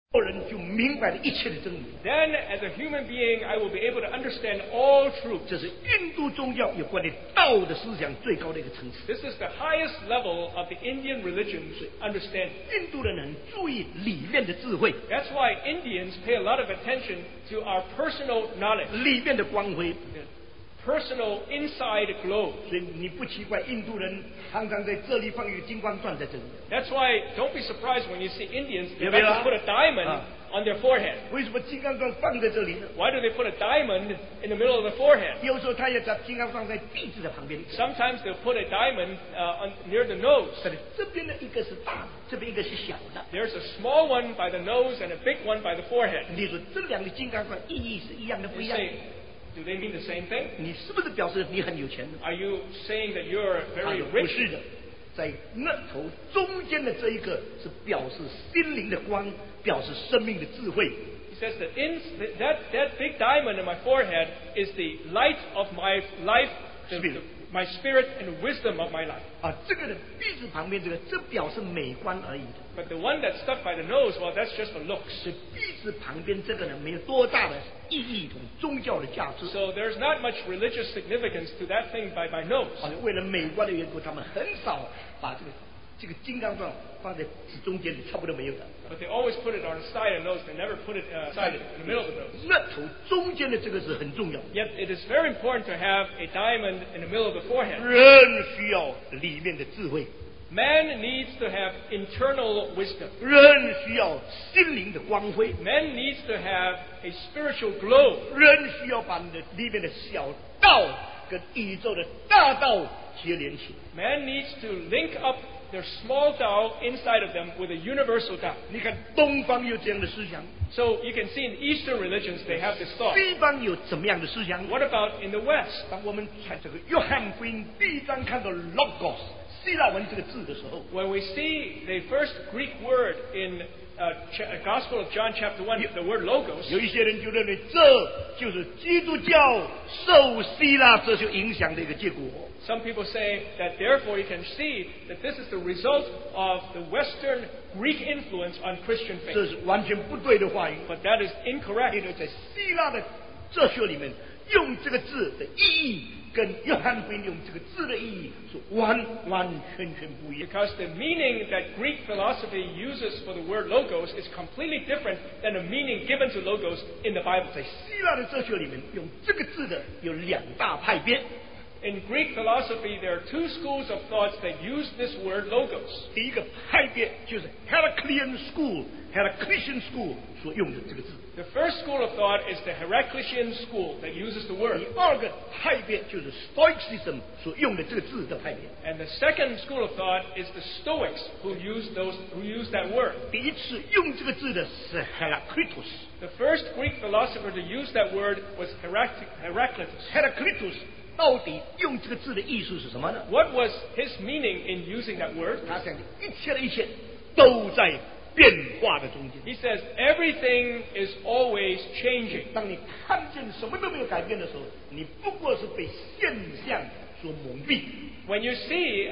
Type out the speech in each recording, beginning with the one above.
人就明白了一切的真理。 then as a human being, I will be able to understand all truth. 这是印度宗教有关于道的思想最高的一个层次。 This is the highest level of the Indian religion's understanding. 印度人很注意里面的智慧， That's why Indians pay a lot of attention to our personal knowledge, 里面的光辉。 personal inside glow. 所以你不奇怪，印度人常常在这里放一个金光钻在这里。 That's why don't be surprised when you see Indians, they Yeah, like yeah. to put a diamond on their forehead. 为什么金刚钻放在这里呢？ Why do they put a diamond in the middle of the forehead? 有时候他也把金刚放在鼻子的旁边。 Sometimes they'll put a diamond near the nose. 这边的一个是大的，这边一个是小的。 There's a small one by the nose and a big one by the forehead. 你说这两个金刚钻意义是一样的，不 You 一样？ say, do they mean the same thing? 你是不是表示你很有钱呢？ Are you saying that you're 他 very 说不 rich? 是的，在那头中间的这一个是表示心灵的光，表示生命的智慧。 He says that that big diamond in my forehead is the light of my life, my spirit and wisdom of my life. 啊，这个的鼻子旁边这表示美观而已的。 But the one that's stuck by the nose, well, that's just for looks. 所以鼻子旁边这个呢，没有多大的意义同宗教的价值。 So there's not much religious significance to that thing by my nose. 好像为了美观的缘故，他们很少把这个金刚钻放在指中间里，差不多没有的。 But they always put it on the side of the nose. They never put it in the middle of the nose. 那头中间的这个是很重要。 Yet it is very important to have a diamond in the middle of the forehead. 人需要里面的智慧， Man needs to have internal wisdom. 人需要心灵的光辉， Man needs to have a spiritual glow. 人需要把你的里面的小道跟宇宙的大道结连起来。 Man needs to link up their small Tao inside of them with a universal Tao. 你看东方有这样的思想， So you can see in Eastern religions they have this thought. 西方有怎么样的思想？ What about in the West? 当我们在这个约翰福音第一章看到 logos 希腊文这个字的时候， When we see the first Greek word in Gospel of John chapter 1, the word logos, 有一些人就认为这就是基督教受希腊哲学影响的一个结果。 some people say that therefore you can see that this is the result of the Western Greek influence on Christian 这 faith. 是完全不对的话语， But that is incorrect. 因为在希腊的哲学里面，用这个字的意义跟约翰福音用这个字的意义是完全不一样。 Because the meaning that Greek philosophy uses for the word logos is completely different than the meaning given to logos in the Bible. 在希腊的哲学里面，用这个字的有两大派别。 In Greek philosophy, there are two schools of thoughts that use this word logos. 第一个派别就是 Heraclean School 所用的这个字。 The first school of thought is the Heraclitean school that uses the word. 第二个派别就是 Stoicism 所用的这个字的派别。 And the second school of thought is the Stoics who use that word. 第一次用这个字的是 Heraclitus。 The first Greek philosopher to use that word was Heraclitus. Heraclitus 到底用这个字的意思是什么呢？ What was his meaning in using that word? 他讲的一切都在变化的中间。 He says everything is always changing. 当你看见什么都没有改变的时候，你不过是被现象所蒙蔽。 When you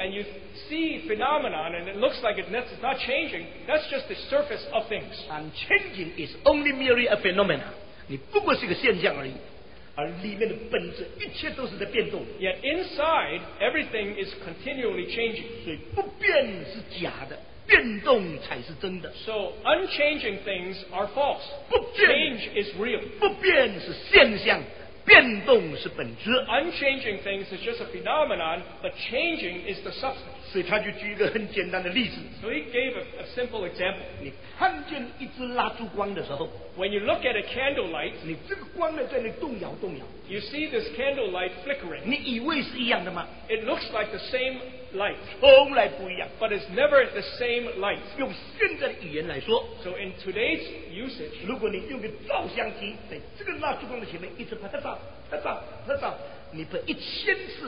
see phenomenon and it looks like it's not changing, that's just the surface of things. And changing is only merely a phenomenon。你不过是一个现象而已，而里面的本质一切都是在变动。 Yet inside, everything is continually changing. 所以不变是假的，变动才是真的。 So unchanging things are false. 不变 Change is real. 不变是现象，变动是本质。 Unchanging things is just a phenomenon, but changing is the substance. 所以他就举一个很简单的例子： So he gave a simple example. 你看见一支蜡烛光的时候， When you look at a candle light, 你这个光呢在那里动摇， you see this candle light flickering. 你以为是一样的吗？ It looks like the same light, 从来不一样。 but it's never the same light. 用现在的语言来说， So in today's usage, 如果你用个照相机在这个蜡烛光的前面一直拍照，你拍1000次、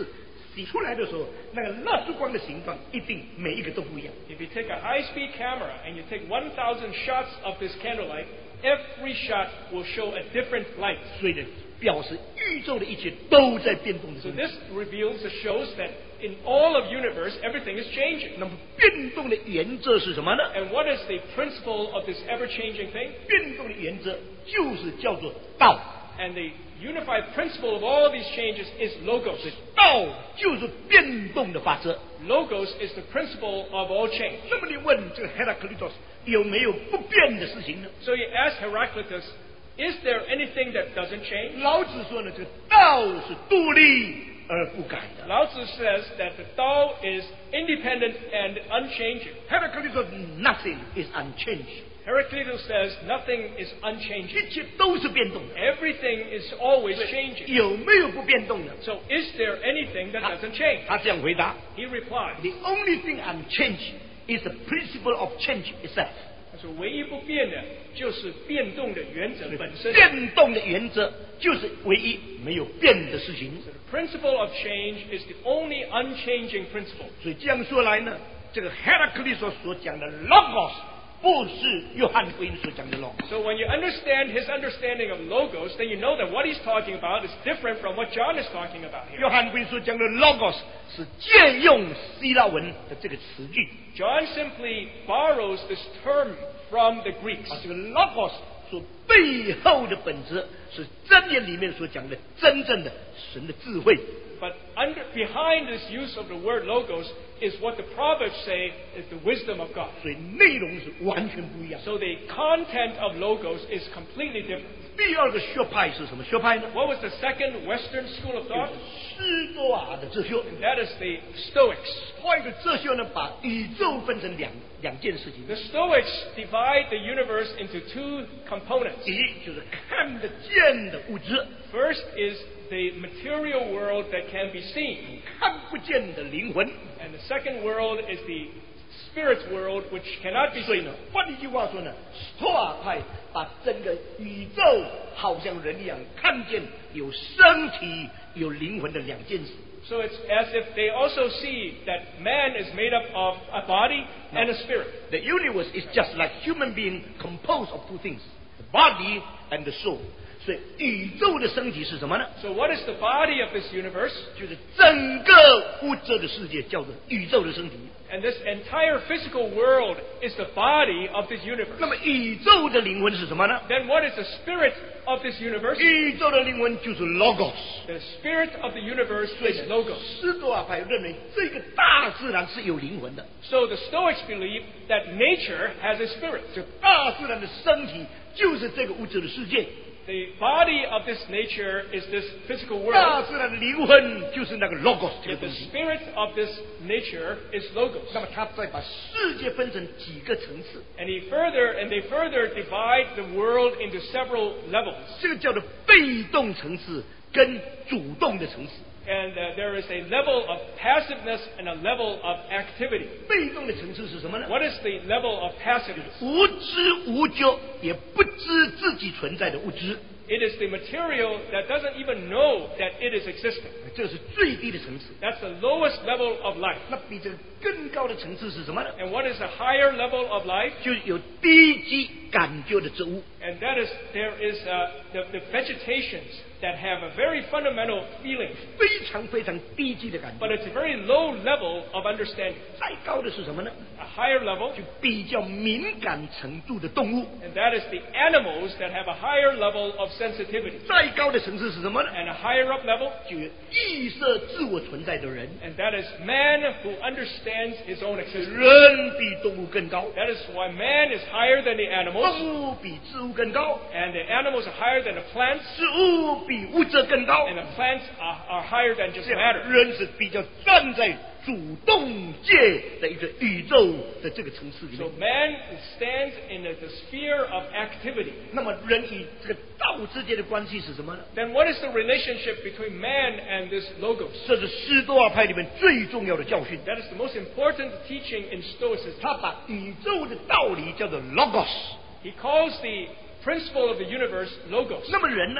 洗出来的时候，那个蜡烛光的形状一定每一个都不一样。 If you take a high-speed camera and you take 1,000 shots of this candlelight, every shot will show a different light. 所以呢，表示宇宙的一切都在变动的 So 中。 this reveals or shows that in all of universe, everything is changing. 那么变动的原则是什么呢？ And what is the principle of this ever-changing thing? 变动的原则就是叫做道， And the unified principle of all these changes is logos. 道就是变动的法则。 Logos is the principle of all change. 那么你问这个 Heraclitus 有没有不变的事情呢？ So you ask Heraclitus, is there anything that doesn't change? 老子说呢，这个道是独立而不改的。 Lao Tzu says that the Tao is independent and unchanging. Heraclitus 说 nothing is unchanged， Heraclitus says nothing is unchanging. 一切都是变动的。 Everything is always changing. 有没有不变动的？ So is there anything that doesn't change? 他这样回答 He replied, ：The only thing unchanged is the principle of change itself。 他说唯一不变的就是变动的原则本身。 变动的原则就是唯一没有变的事情。 The principle of change is the only unchanging principle. 所以这样说来呢，这个 Heraclitus 所讲的 logos 不是约翰福音所讲的 logos。 So when you understand his understanding of logos, then you know that what he's talking about is different from what John is talking about 约 here. 翰福音所讲的 logos 是借用希腊文的这个词句， John simply borrows this term from the Greeks. 这个 logos 所背后的本质是箴言里面所讲的真正的神的智慧。 But behind this use of the word logos is what the Proverbs say is the wisdom of God. 所以内容是完全不一样。 So the content of logos is completely different. 第二个学派是什么学派呢？ What was the second Western school of 就 thought? 是斯多亚的哲学。 And that is the Stoics. 换一个哲学呢，把宇宙分成两件事情。 The Stoics divide the universe into two components. 第一就是看得见的物质， First is the material world that can be seen. 看不见的灵魂。 And the second world is the spirit world which cannot be 所以 seen. 呢，换一句话说呢，斯多亚派把整个宇宙好像人一样，看见有身体、有灵魂的两件事。 So it's as if they also see that man is made up of a body and a spirit. The universe is just like human being composed of two things, the body and the soul. 所以宇宙的身体是什么呢？ So what is the body of this universe? 就是整个物质的世界叫做宇宙的身体。 And this entire physical world is the body of this 那 universe. 么宇宙的灵魂是什么呢？ Then what is the spirit of this universe? 宇宙的灵魂就是 logos。 The spirit of the universe 所以 is logos. 斯多亚派认为这个大自然是有灵魂的， So the Stoics believe that nature has a spirit. 这大自然的身体就是这个物质的世界， The body of this nature is this physical 大 world. 自然的灵魂就是那个 logos 这个 Yet 东 the 西。 spirit of this nature is logos. 那么他再把世界分成几个层次， And they further divide the world into several levels. 这个叫做被动层次跟主动的层次。 And there is a level of passiveness and a level of activity. 被动的层次是什么呢？ What is the level of passiveness? 无知无觉，也不知自己存在的物质， It is the material that doesn't even know that it is existing. 这是最低的层次。 That's the lowest level of life. 那比这个更高的层次是什么呢？ And what is a higher level of life? 就是有低级感觉的植物。 And that is, there is the vegetations that have a very fundamental feeling, 非常非常低级的感 but 觉。 it's a very low level of understanding. 再高的是什么呢？ A higher level, 就比较敏感程度的动物。 and that is the animals that have a higher level of sensitivity. 再高的层次是什么呢？ And a higher up level, 就有意识自我存在的人。 and that is man who understands his own existence. 人比动物更高， That is why man is higher than the animals, 动物比植物更高， and the animals are higher than the plants, 植物比物质更高。 and the plants are higher than just 这样 matter. 人是比较站在主动界的一个宇宙的这个层次里 So 面。 man stands in the sphere of activity. 那么人与这个道之间的关系是什么呢？ Then what is the relationship between man and this logos? 这是斯多亚派里面最重要的教训。 That is the most important teaching in Stoicism. 他把宇宙的道理叫做 logos。 He calls the principle of the universe logos. 那么人呢？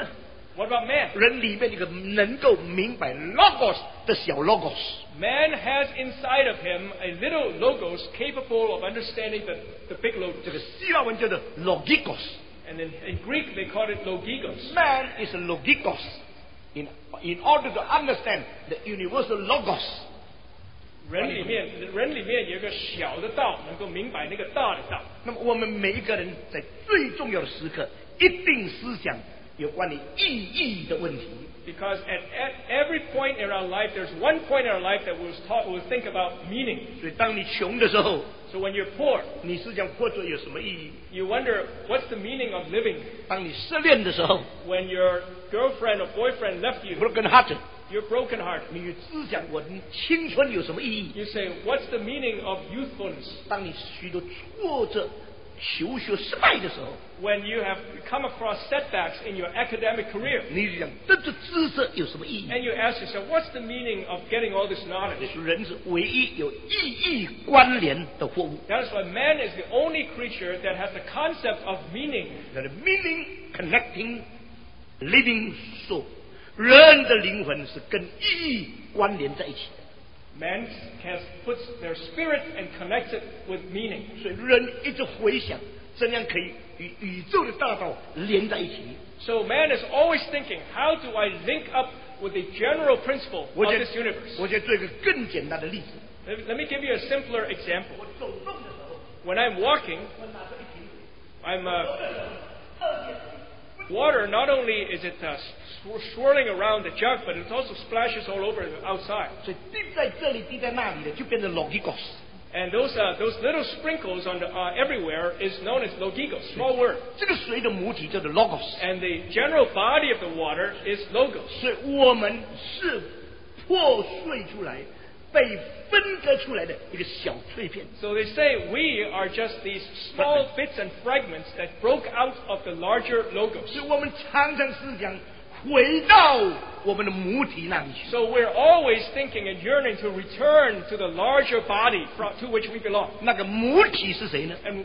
What about man? 人里面一个能够明白 logos 的小 logos。 Man has inside of him a little logos capable of understanding the big 这个 logos. 希腊文叫做 logikos。 And in Greek they call it logikos. Man is a logikos in order to understand the universal logos。 人里面有一个小的道，能够明白那个大的道。 那么我们每一个人在最重要的时刻，一定思想有关于意义的问题。 Because at every point in our life, there's one point in our life that we'll think about meaning. 所以当你穷的时候， So when you're poor, 你思想活着有什么意义？ you wonder what's the meaning of living. 当你失恋的时候 When your girlfriend or boyfriend left you, ，broken heart， you're brokenhearted. 你思想我的青春有什么意义？ You say, what's the meaning of youthfulness? 当你许多挫折、求学失败的时候， When you have come across setbacks in your academic career, 你想这知识有什么意义？ and you ask yourself, what's the meaning of getting all this knowledge? 人是唯一有意义关联的货物。 That is why man is the only creature that has the concept of meaning. The meaning connecting living soul， 人的灵魂是跟意义关联在一起的。 Man puts their spirit and connects it with meaning. 所以人一直回想，怎样可以与宇宙的大道连在一起。 So man is always thinking, how do I link up with the general principle 我 of 觉得 this universe? 我做一个更简单的例子。 Let me give you a simpler example. 我走动的时候， When I'm walking, 我拿着一瓶 I'm water. Not only is it swirling around the jug, but it also splashes all over outside. 所以滴在这里，滴在那里的，就变成 logikos。 And those little sprinkles on everywhere is known as logikos, small word. 这个水的母体叫做 logos。 And the general body of the water is logos. 所以我们是破碎出来、被分割出来的一个小碎片。 So they say we are just these small bits and fragments that broke out of the larger logos. 所以我们常常思想回到我们的母体那里去。 So we're always thinking and yearning to return to the larger body to which we belong. 那个母体是谁呢？ And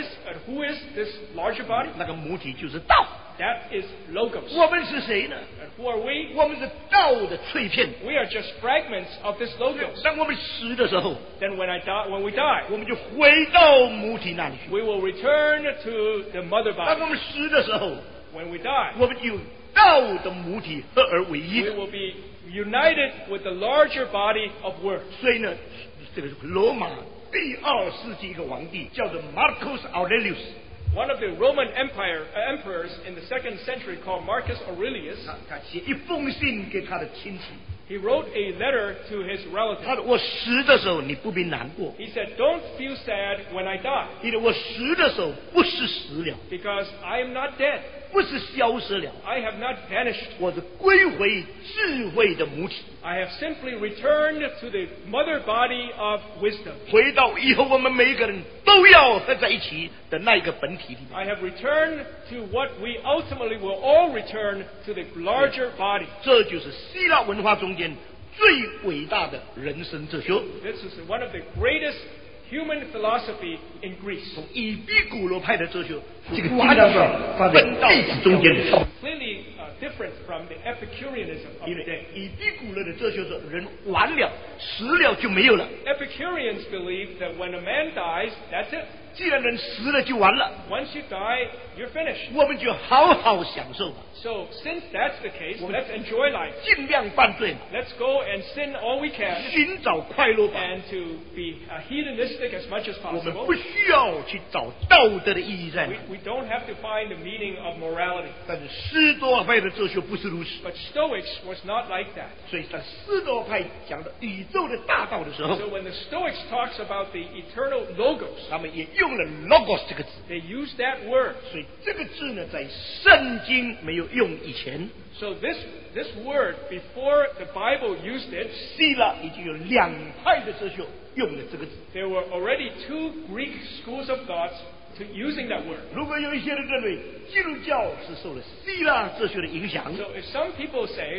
who is this larger body? 那个母体就是道。 That is logos. 我们是谁呢？ And who are we? 我们是道的碎片。 We are just fragments of this logos. 当我们死的时候， Then when we die, 我们就回到母体那里去。 we will return to the mother 当 body. 我们死的时候， When we die, 我们有道的母体合而为一 we 的。 will be united with the larger body of word. 所以呢，这个罗马第2世纪一个皇帝叫做 Marcus Aurelius， One of the Roman emperors in the 2nd century called Marcus Aurelius, 他写一封信给他的亲戚， he wrote a letter to his 他 relatives. 说：“我死的时候你不必难过， He said, don't feel sad when I die, 因为我死的时候不是死了， because I am not dead. 不是消失了， I have not vanished. 我是归回智慧的母体， I have simply returned to the mother body of wisdom. 回到以后我们每一个人都要合在一起的那一个本体里面。 I have returned to what we ultimately will all return to the larger body. 这就是希腊文化中间最伟大的人生哲学。 This is one of the greatest human philosophy in Greece. 从以毕古罗派的哲学， 这个完全分到中间。 Completely different from the Epicureanism of 因 the 为 day. 以毕古罗的哲学说，人完了，死了就没有了。 Epicureans believe that when a man dies, that's it. 既然人死了就完了， Once you die, you're finished. 我们就好好享受吧， So since that's the case, let's enjoy life. 尽量犯罪， Let's go and sin all we can 寻找快乐吧。 and to be hedonistic as much as 我们 possible. 不需要去找道德的意义在哪 We don't have to find the meaning of morality. 但是斯多派的哲学不是如此， But Stoics was not like that. 所以当斯多派讲的宇宙的大道的时候， So when the Stoics talks about the eternal logos, 他们也用了 logos 这个字。 they use that word. 所以这个字呢，在圣经没有用以前， So this word, before the Bible used it, 希腊已经有2派的哲学用了这个字。 there were already 2 Greek schools of thoughts using that word. 如果有一些人认为基督教是受了希腊哲学的影响， So if some people say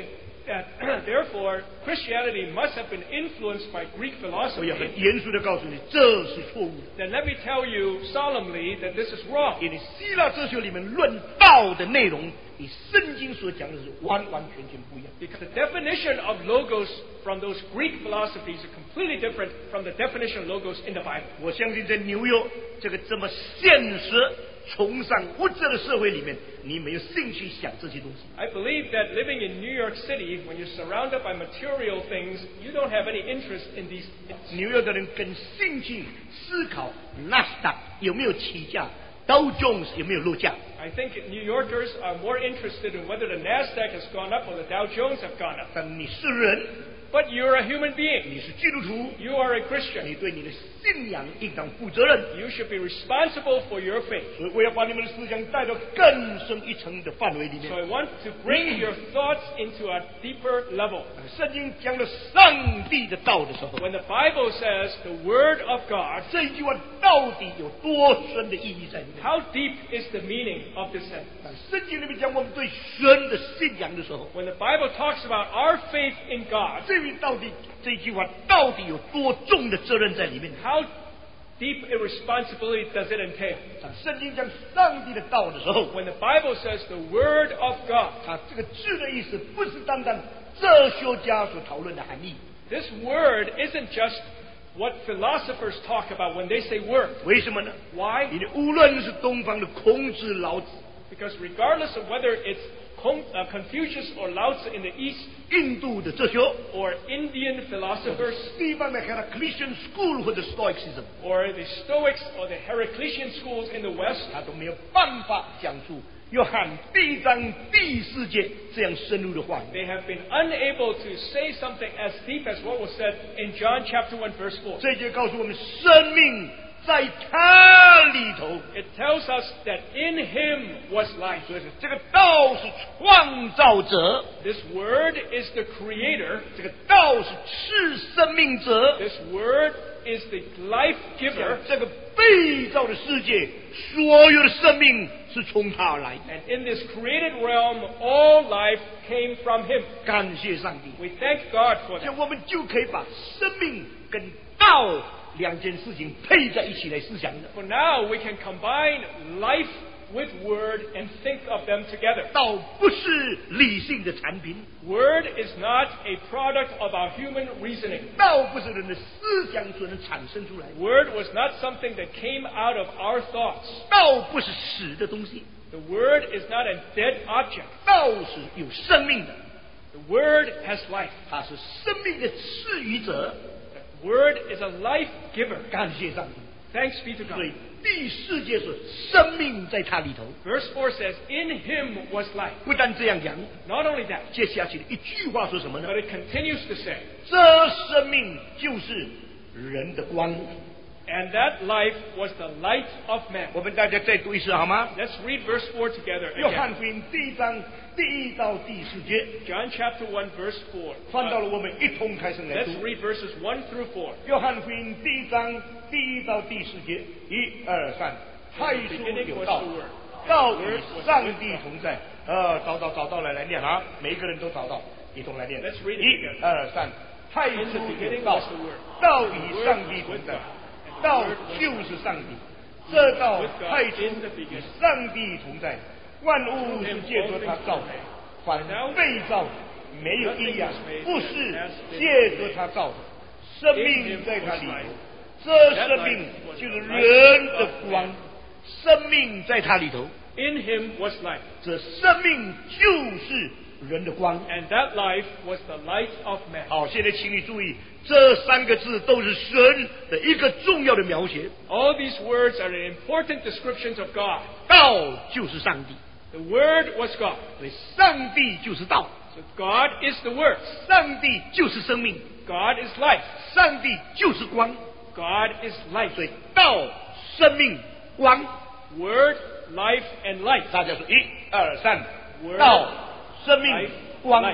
Therefore, Christianity must have been influenced by Greek 我 philosophy. 要很严肃的告诉你，这是错误的。 Then let me tell you solemnly that this is wrong. 因为希腊哲学里面论道的内容，与圣经所讲的是完完全全不一样。 Because the definition of logos from those Greek philosophies are completely different from the definition of logos in the Bible. 我相信在纽约这个这么现实、崇尚物质的社会里面，你没有兴趣想这些东西。 I believe that living in New York City, when you're surrounded by material things, you don't have any interest in these things. 纽约的人更兴趣思考纳斯达有没有起价，道琼斯有没有落价。 I think New Yorkers are more interested in whether the NASDAQ has gone up or the Dow Jones have gone up. 但你是人， But you're a human being. 你是基督徒， You are a 你 Christian. 对你的信仰应当负责任。 You should be responsible for your faith. 所以我要把你们的思想带到更深一层的范围里 So 面。 I want to bring your thoughts into a deeper level. 圣经讲了上帝的道的时候， When the Bible says the Word of God, 这一句话到底有多深的意义在里面？ how deep is the meaning of this sentence? 当圣经里面讲我们对神的信仰的时候， When the Bible talks about our faith in God, 这句话到底有多重的责任在里面？ how deep a responsibility does it entail? 当圣经讲上帝的道的时候， When the Bible says the Word of God, 它这个字的意思不是单单哲学家所讨论的含义。 this word isn't just what philosophers talk about when they say word. 为什么呢？ Why? 因为无论是东方的孔子、老子， Because regardless of whether it's Confucius or Lao Tzu in the East 印度的哲学， or Indian philosophers 西方的 Heraclitean School 或者 Stoicism， or the Stoics or the Heraclitean schools in the West, 他都没有办法讲出约翰第1章第4节这样深入的话语。 they have been unable to say something as deep as what was said in John chapter 1 verse 4. 这节告诉我们，生命在他里头。 It tells us that in him was life. 所以这个道是创造者， This word is the creator. 这个道是赐生命者。 This word is the life giver. 这个被造的世界，所有的生命是从他而来的。 And in this created realm, all life came from him. 感谢上帝， We thank God for 这 that. 我们就可以把生命跟道两件事情配在一起来思想的。 For now, we can combine life with word and think of them together. 道不是理性的产品， Word is not a product of our human reasoning. 道不是人的思想所能产生出来的， Word was not something that came out of our thoughts. 道不是死的东西， The word is not a dead object. 道是有生命的， The word has life. 它是生命的赐予者。 The word is a life giver. 感谢上帝。 Thanks be to 所以 God. 第4节说，生命在他里头。 Verse 4 says, In him was life. 不但这样讲， Not only that, 接下去的一句话说什么呢？ but it continues to say, 这生命就是人的光。 And that life was the light of man. 我们大家再读一次好吗？ Let's read verse 4 together 约 again. 翰福音第1章第1到第4节， John chapter 1 verse 4. 翻到了我们一同开始来 Let's 读。 read verses 1 through 4. 约翰福音第1章第1到第4节，1、2、3，太初有道，道与上帝同在。找到了，来念啊！每一个人都找到，一同来念。 Let's read it 1、2、3，太初 In the 有 beginning 道 was the Word. 道与上帝同在，道就是上帝。这道太初与上帝同在，万物是借着他造的，凡被造没有一样不是借着他造的。生命在他里头，这生命就是人的光。生命在他里头， In him was life. 这生命就是人的光。 And that life was the light of man. 好，现在请你注意，这3个字都是神的一个重要的描写。 All these words are important descriptions of God. 道就是上帝， The Word was God. 所以上帝就是道， So God is the Word. 上帝就是生命， God is life. 上帝就是光， God is life. 所以道、生命、光。 Word, life, and light. 大家说1、2、3， Word, 道、生命 life, 光 light.。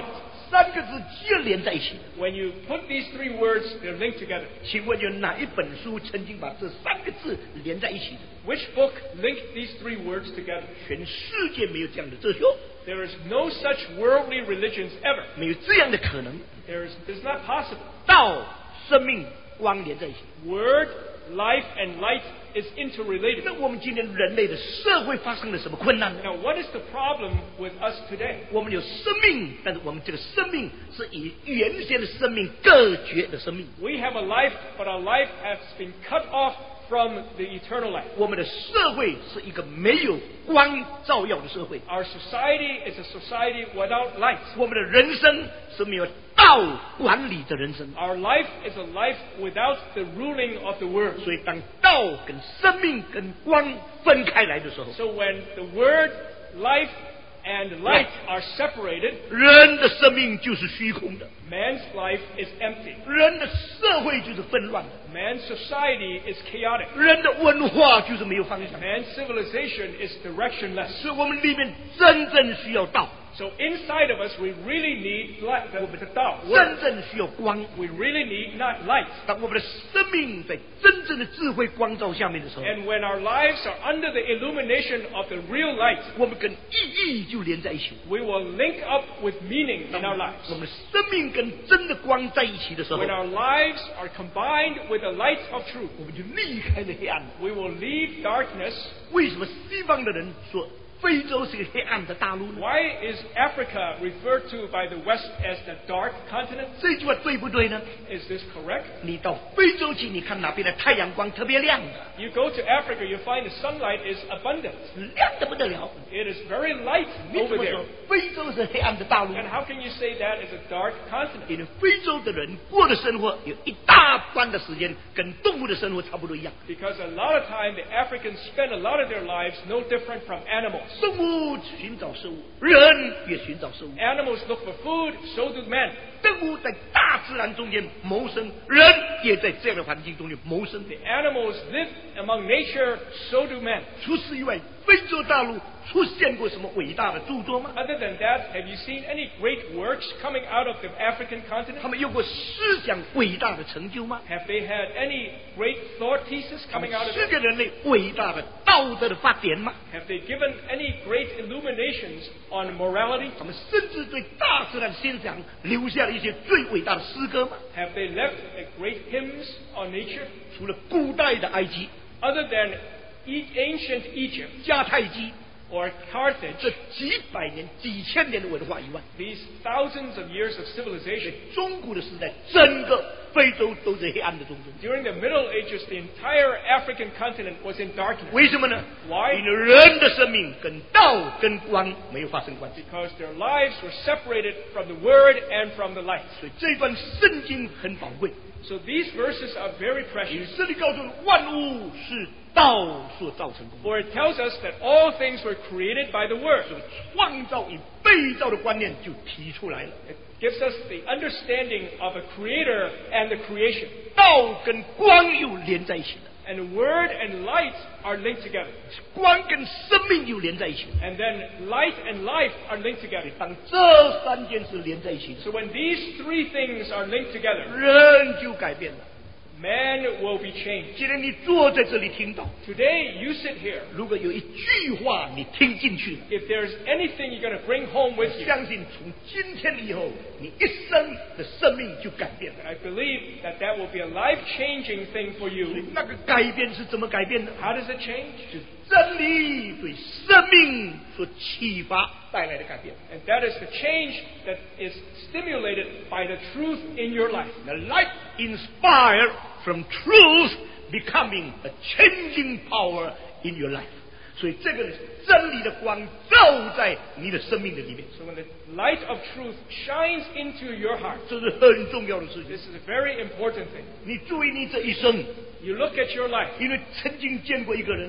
三个字接连在一起。 When you put these three words, they're linked together. 请问有哪一本书曾经把这三个字连在一起的？ Which book linked these three words together? 全世界没有这样的哲学， There is no such worldly religions ever. 没有这样的可能。 It's not possible. 道、生命、光连在一起。 Word, life, and light is interrelated. 那我们今天人类的社会发生了什么困难呢？ Now, what is the problem with us today? 我们有生命，但是我们这个生命是以原先的生命隔绝的生命。 We have a life, but our life has been cut off from the eternal life. 我们的社会是一个没有光照耀的社会。 Our society is a society without light. 我们的人生是没有道管理的人生。 Our life is a life without the ruling of the Word. 所以，当道跟生命跟光分开来的时候， So when the Word, life, and light are separated, 人的生命就是虚空的， man's life is empty. 人的社会就是纷乱的， Man's society is chaotic. 人的文化就是没有方向。 Man's civilization is directionless. 所以我们里面真正需要道， So inside of us, we really need the Tao. 真正需要光。 We really need not light. 当我们的生命在真正的智慧光照下面的时候， And when our lives are under the illumination of the real light, 我们跟意义就连在一起。 we will link up with meaning in our 我 lives. 们生命跟真的光在一起的时候， When our lives are combined with the light of truth, 我们就离开了黑暗。 we will leave darkness. 为什么西方的人说非洲是个黑暗的大陆呢？ Why is Africa referred to by the West as the dark continent? 这句话对不对呢？ Is this correct? 你到非洲去，你看哪边的太阳光特别亮的， You go to Africa, you find the sunlight is abundant. 亮得不得了。 It is very light 你怎 over 么 there. 说非洲是黑暗的大陆？ And how can you say that is a dark continent? 因为非洲的人过的生活有一大半的时间跟动物的生活差不多一样。 Because a lot of time the Africans spend a lot of their lives no different from animals. 动物寻找食物，人也寻找食物。 Animals look for food, so do men. 动物在大自然中间谋生，人也在这样的环境中间谋生。 The animals live among nature, so do men. 除此以外，非洲大陆出现过什么伟大的著作吗？ Other than that, have you seen any great works coming out of the African 他 continent? 们有过思想伟大的成就吗？ Have they had any great thought pieces 他们 coming out of 是 it? 给人类伟大的道德的发典吗？ Have they given any great illuminations on morality? 他们甚至对大自然欣赏留下了一些最伟大的诗歌吗？ Have they left great hymns on nature? 除了古代的埃及、 Other than ancient Egypt 迦太基 or Carthage, 这几百年、几千年的文化以外， these thousands of years of civilization, 中古的时代，整个非洲都在黑暗的中间。 during the Middle Ages, the entire African continent was in darkness 为什么呢？ Why? 因为人的生命跟道跟光没有发生关系。 because their lives were separated from the Word and from the light. 所以这段圣经很宝贵。 So these verses are very 因为 precious, 这里告诉我们，万物是道所造成的。 for it tells us that all things were created by the Word. 所以创造与被造的观念就提出来了。 It gives us the understanding of a creator and the creation. 道跟光又连在一起了， And the Word and light are linked together. 光跟生命又连在一起了。 And then light and life are linked together. 当这三件事连在一起的时 So when these three things are linked 候， together, 人就改变了。 man will be changed. 今天你坐在这里听到， Today, you sit here. 如果有一句话你听进去了， If there's anything you're going to bring home 我 with you, 相信从今天以后，你一生的生命就改变了。 I believe that that will be a life-changing thing for 所以 you. 那个改变是怎么改变的？ How does it change? 是真理对生命所启发带来的改变。 And that is the change that is stimulated by the truth in your life. The light inspired from truth becoming a changing power in your life. 所以这个真理的光照在你的生命的里面， So when the light of truth shines into your heart, 这是很重要的事情。 this is a very important thing. 你注意你这一生， You look at your life, 因为曾经见过一个人，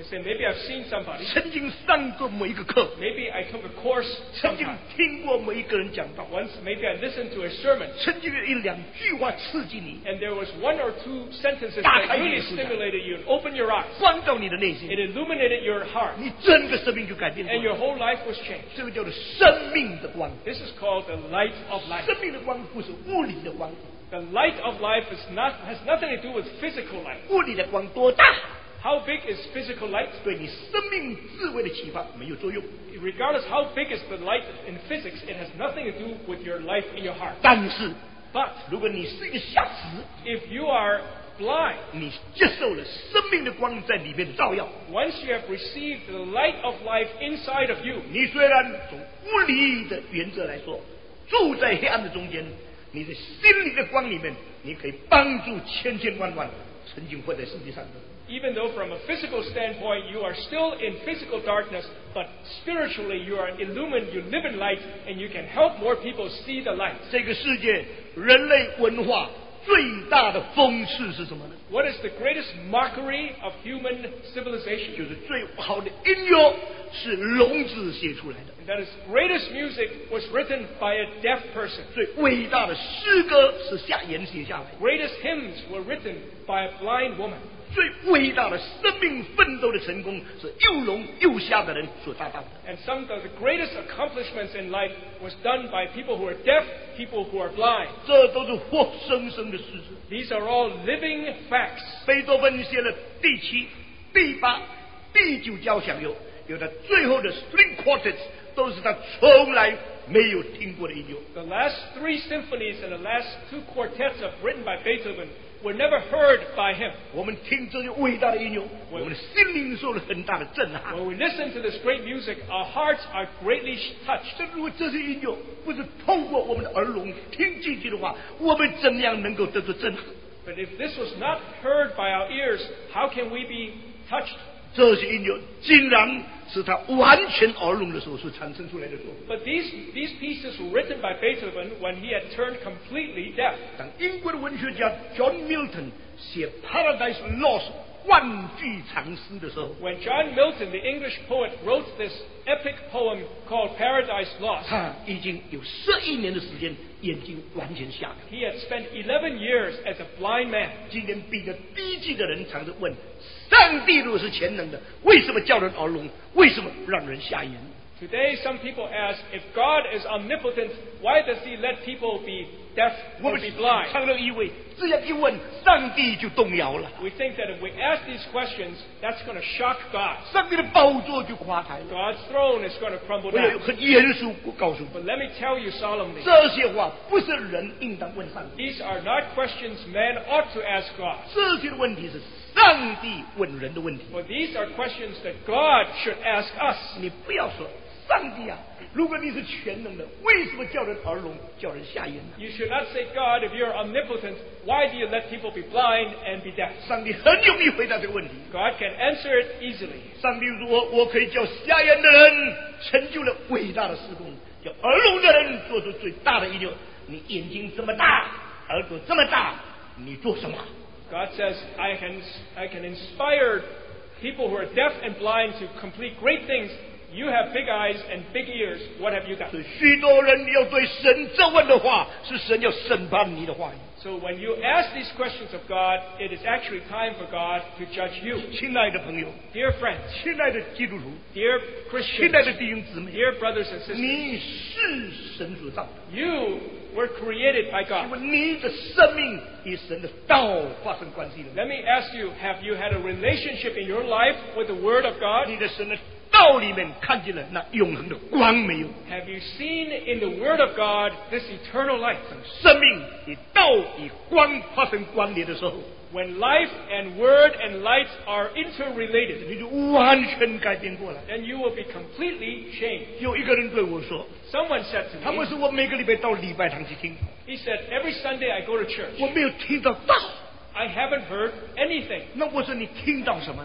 You say, maybe I've seen somebody. 曾经上过某一个课， Maybe I took a course 曾经 sometime. 听过某一个人讲道， Once, maybe I listened to a sermon. 曾经有一两句话刺激你， And there was one or two sentences 打 that 开你 really 的思想。 stimulated you and opened your eyes. 关到你的内心， It illuminated your heart. 你整个生命就改变过 And 来。 your whole life was changed. 这个叫做生命的光。 This is called the light of life. 生命的光不是物理的光， The light of life has nothing to do with physical light. 物理的光多大， How big is physical light? 对你生命智慧的启发没有作用。 Regardless how big is the light in physics, it has nothing to do with your life in your heart. 但是， But 如果你是一个瞎子， if you are blind, 你接受了生命的光在里面的照耀， once you have received the light of life inside of you, 你虽然从物理的原则来说，住在黑暗的中间，你在心灵的光里面，你可以帮助千千万万曾经活在世界上的人。 even though from a physical standpoint you are still in physical darkness, but spiritually you are illumined, you live in light, and you can help more people see the light. 这个世界人类文化最大的讽刺是什么呢？ What is the greatest mockery of human civilization? 就是最好的音乐是聋子写出来的， And that is greatest music was written by a deaf person. 最伟大的诗歌是下言写下来的， Greatest hymns were written by a blind woman. 最伟大的生命奋斗的成功是又聋又瞎的人所达到的。 And some of the greatest accomplishments in life was done by people who are deaf, people who are blind. 这都是活生生的事实。 These are all living facts. 贝多芬写了第7、第8、第9交响乐，有的最后的 string quartets 都是他从来没有听过的音乐。 The last 3 symphonies and the last 2 quartets written by Beethoven were never heard by him. 我们听这些伟大的音乐，我们的心灵受了很大的震撼。 When we listen to this great music, our hearts are greatly touched. 这如果这些音乐不是透过我们的耳聋听进去的话，我们怎样能够得到震撼？ But if this was not heard by our ears, how can we be touched? 这些音乐竟然是他完全耳聋的时候所产生出来的作品。 But these pieces were written by Beethoven when he had turned completely deaf. 当英国的文学家 John Milton 写《Paradise Lost》万句长诗的时候， When John Milton, the English poet, wrote this epic poem called Paradise Lost, 他已经有11年的时间，眼睛完全瞎了。 he had spent 11 years as a blind man. 今天比较低级的人常常问：上帝如果是全能的，为什么叫人耳聋？为什么让人瞎眼？ Today, some people ask, if God is omnipotent, why does he let people be deaf 我 or 们 be blind? 常常以为这样一问，上帝就动摇了， We think that if we ask these questions, that's going to shock God. 上帝的宝座就垮台了。 God's throne is going to crumble 我要 down. 很严肃告诉你， But let me tell you solemnly, 这些话不是人应当问上帝， these are not questions man ought to ask God. 这些问题是上帝问人的问题。 For these are questions that God should ask us. 你不要说上帝啊，如果你是全能的，为什么叫人耳聋，叫人瞎眼呢？ You should not say, God, if you're omnipotent, why do you let people be blind and be deaf? 上帝很容易回答这个问题。 God can answer it easily. 上帝说：“我可以叫瞎眼的人成就了伟大的事工，叫耳聋的人做出最大的音乐。你眼睛这么大，耳朵这么大，你做什么？” God says, I can inspire people who are deaf and blind to complete great things. You have big eyes and big ears. What have you done? 所以许多人要对神质问的话，是神要审判你的话语。 So when you ask these questions of God, it is actually time for God to judge you. 亲爱的朋友， Dear friends, 亲爱的基督徒， dear 亲 Christians, 爱的弟兄姊妹， dear brothers and sisters, 你是神所造的， you were created by 因 God. 为你的生命与神的道发生关系了。 Let me ask you, have you had a relationship in your life with the Word of God? 你的神的道里面看见了那永恒的光没有？ Have you seen in the Word of God this eternal light? 生命与道与光发生关联的时候， When life and Word and light are interrelated, 你就完全改变过来。 then you will be completely changed. 有一个人对我说， Someone said to 他们 me, 说我每个礼拜到礼拜堂去听， he said, every Sunday I go to church. 我没有听到道。 I haven't heard anything. 那我说你听到什么呢？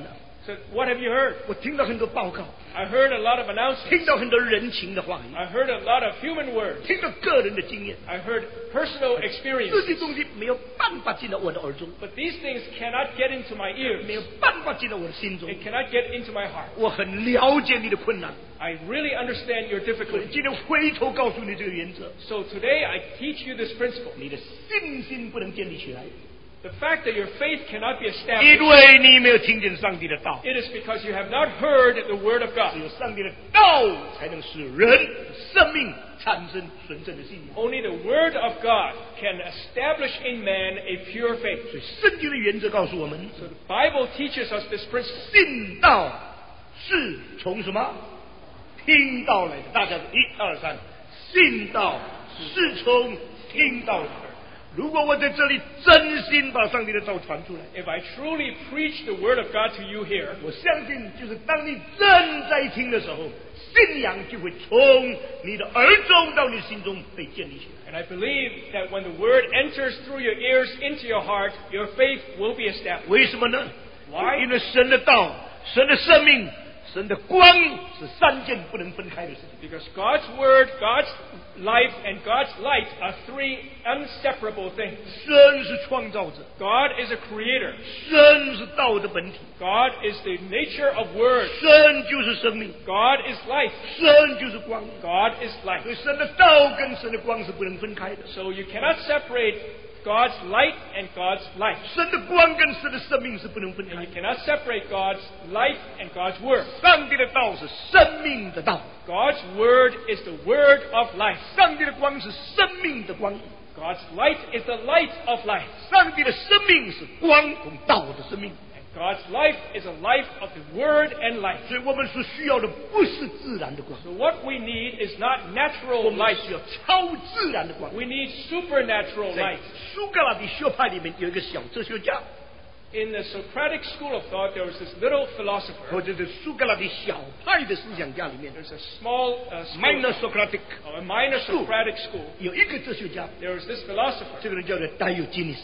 So what have you heard? 我听到很多报告， I heard a lot of announcements. 听到很多人情的话语， I heard a lot of human words. 听到个人的经验， I heard personal 这 experience. 些东西没有办法进到我的耳中， But these things cannot get into my 没有 ears. 办法进到我的心中。 It cannot get into my heart. 我很了解你的困难， I really understand your 所以 difficulty. 今天回头告诉你这个原则： So today I teach you this principle. 你的信心不能建立起来， The fact that your faith cannot be 因 established, 为你没有听见上帝的道。 it is because you have not heard the word of 只 God. 有上帝的道才能使人生命产生纯正的信仰。 Only the word of God can establish in man a pure faith. 所以圣经的原则告诉我们， So the Bible teaches us this principle. 信道是从什么？听道来的。大家1、2、3，信道是从听道来的。如果我在这里真心把上帝的道传出来， If I truly preach the word of God to you here, 我相信就是当你正在听的时候，信仰就会从你的耳中到你心中被建立起来。 and I believe that when the word enters through your ears into your heart, your faith will be established. 为什么呢？ Why? 因为神的道、神的生命、神的光是三件不能分开的事情。 Because God's word, God's life, and God's light are three inseparable things. 神是创造者， God is a creator. 神是道的本体， God is the nature of word. 神就是生命， God is life. 神就是光。 God is life. 所以神的道跟神的光是不能分开的， So you cannot separate God's light and God's life. 神的光跟神的生命是不能分 And 开 you 的。 cannot separate God's life and God's word. 上帝的道是生命的道， God's word is the word of life. 上帝的光是生命的光， God's light is the light of life. 上帝的生命是光同道的生命。 And God's life is a life of the word and life. 所以我们所需要的不是自然的光， So what we need is not 我 natural 们 light. 需要超自然的光。 We need supernatural 在 light. 苏格拉底学派里面有一个小哲学家， In the Socratic school of thought, there was this little philosopher. 或者是苏格拉底小派的思想家里面 There's a small school, ，Minor Socratic， a minor Socratic school. 有一个哲学家， There was this philosopher. 这个人叫做 Diogenes，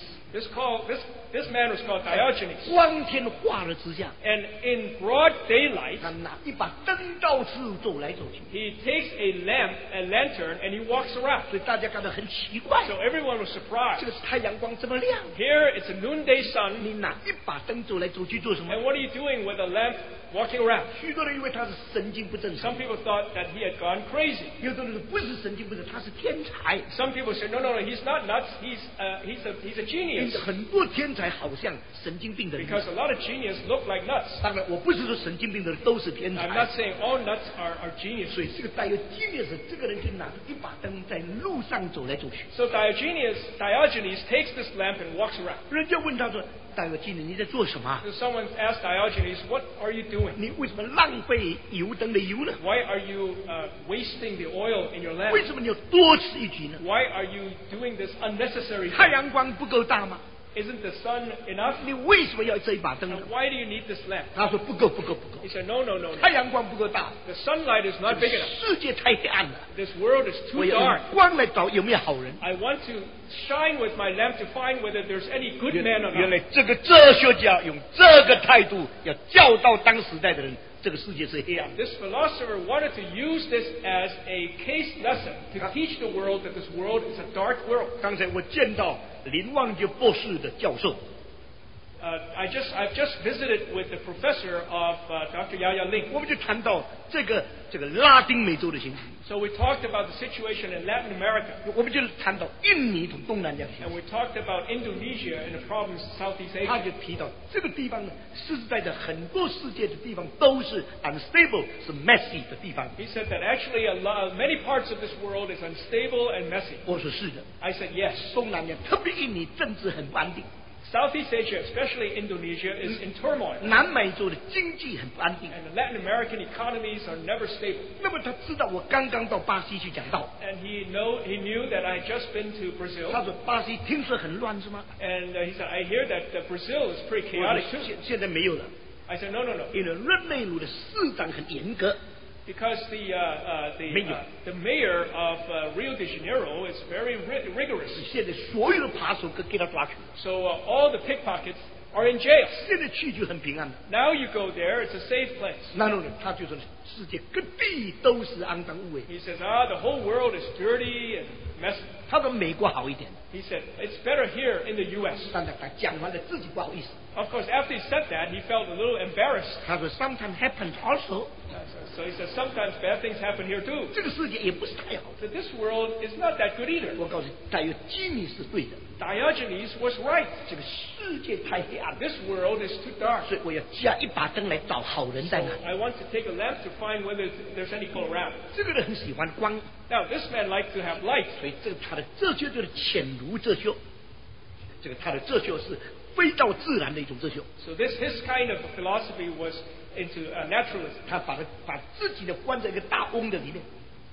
This man was called Diogenes. 光天化日之下， And in broad daylight, 他拿一把灯到处走来走去， he takes a lantern, and he walks around. 所以大家感到很奇怪， So everyone was 这 surprised. 个太阳光这么亮， Here it's a noonday sun, 你拿一把灯走来走去做什么 and？what are you doing with a lamp walking around? 许多人以为他是神经不正常 Some，people thought that he had gone crazy. 有的人说不是神经不正常，他是天才。 Some people said, no, he's not nuts. He's a 因 genius. 为很多天才好像神经病的人。 Because a lot of genius look like nuts. 当然，我不是说神经病的人都是天 I'm 才 not，saying all nuts are genius. 所以这个带有经验是这个人就拿着一把灯在路上走来走去。 So Diogenes takes this lamp and walks around. 人家问他说：“戴尔基尼，你在做什么啊？ So someone asked Diogenes, what are you doing? 你为什么浪费油灯的油呢？ Why are you wasting the oil in your 为 lamp? 什么你要多此一举呢？ Why are you doing this unnecessary 太 thing? 阳光不够大吗？ Isn't the sun enough? 你为什么要这一把灯呢 And？” why do you need this lamp? 他说：“不够，不够，不够。 He said, no. 太阳光不够大， The sunlight is not big enough. 世界太黑暗了。 This world is 我 too 要 dark. 用光来找有没有好人。” I want to shine with my lamp to find whether there's any good man or 原 not. 来这个哲学家用这个态度要教导当时代的人，这个世界是黑暗的。 This philosopher wanted to use this as a case lesson to teach the world that this world is a dark world. 刚才我见到林旺杰博士的教授， I've just visited with the professor of Dr. Yaya Ling. 我们就谈到这个拉丁美洲的情形， So we talked about the situation in Latin America, 我们就谈到印尼同东南亚的情 and 形。 we talked about Indonesia and the problems in Southeast 他 Asia. 就提到这个地方呢，实实在在很多世界的地方都是 unstable， 是 messy 的地方。 He said that actually many parts of this world is unstable and messy. 我说是的， I said yes. 东南亚特别印尼政治很不安定， Southeast Asia, especially Indonesia, is in turmoil. 南美洲的经济很不安定。 And the Latin American economies are never stable. 那么他知道我刚刚到巴西去讲道， And he knew that I had just been to Brazil. 他说巴西听说很乱是吗？ And he said, I hear that Brazil is pretty 我 chaotic 说 too. 现在没有了， I said, no. 因为热内卢的市长很严格， Because the mayor of Rio de Janeiro is very rigorous. 现在所有的扒手都给他抓去了。 So all the pickpockets are in jail. 现在去就很平安了。 Now you go there, it's a safe place. 然后呢，他就说世界各地都是肮脏污秽。 He says, the whole world is dirty and messy. 他说美国好一点， He said, it's better here in the U.S. 但是他讲完了自己不好意思。 Of course, after he said that, he felt a little embarrassed. 他说 sometimes happens also， So he said, sometimes bad things happen here too. 这个世界也不是太好。 So this world is not that good either. 我告诉你，带有基米是对的， Diogenes was right. 这个世界太黑暗了， This world is too dark. 所以我要加一把灯来找好人在哪里。 I want to take a lamp to find whether there's any people around. 这个人很喜欢光， Now, this man liked to have light. 所以这个他的哲学就是潜儒哲学，这个他的哲学是非照自然的一种哲学。 So his kind of philosophy was into naturalism. 他把自己的关在一个大瓮的里面，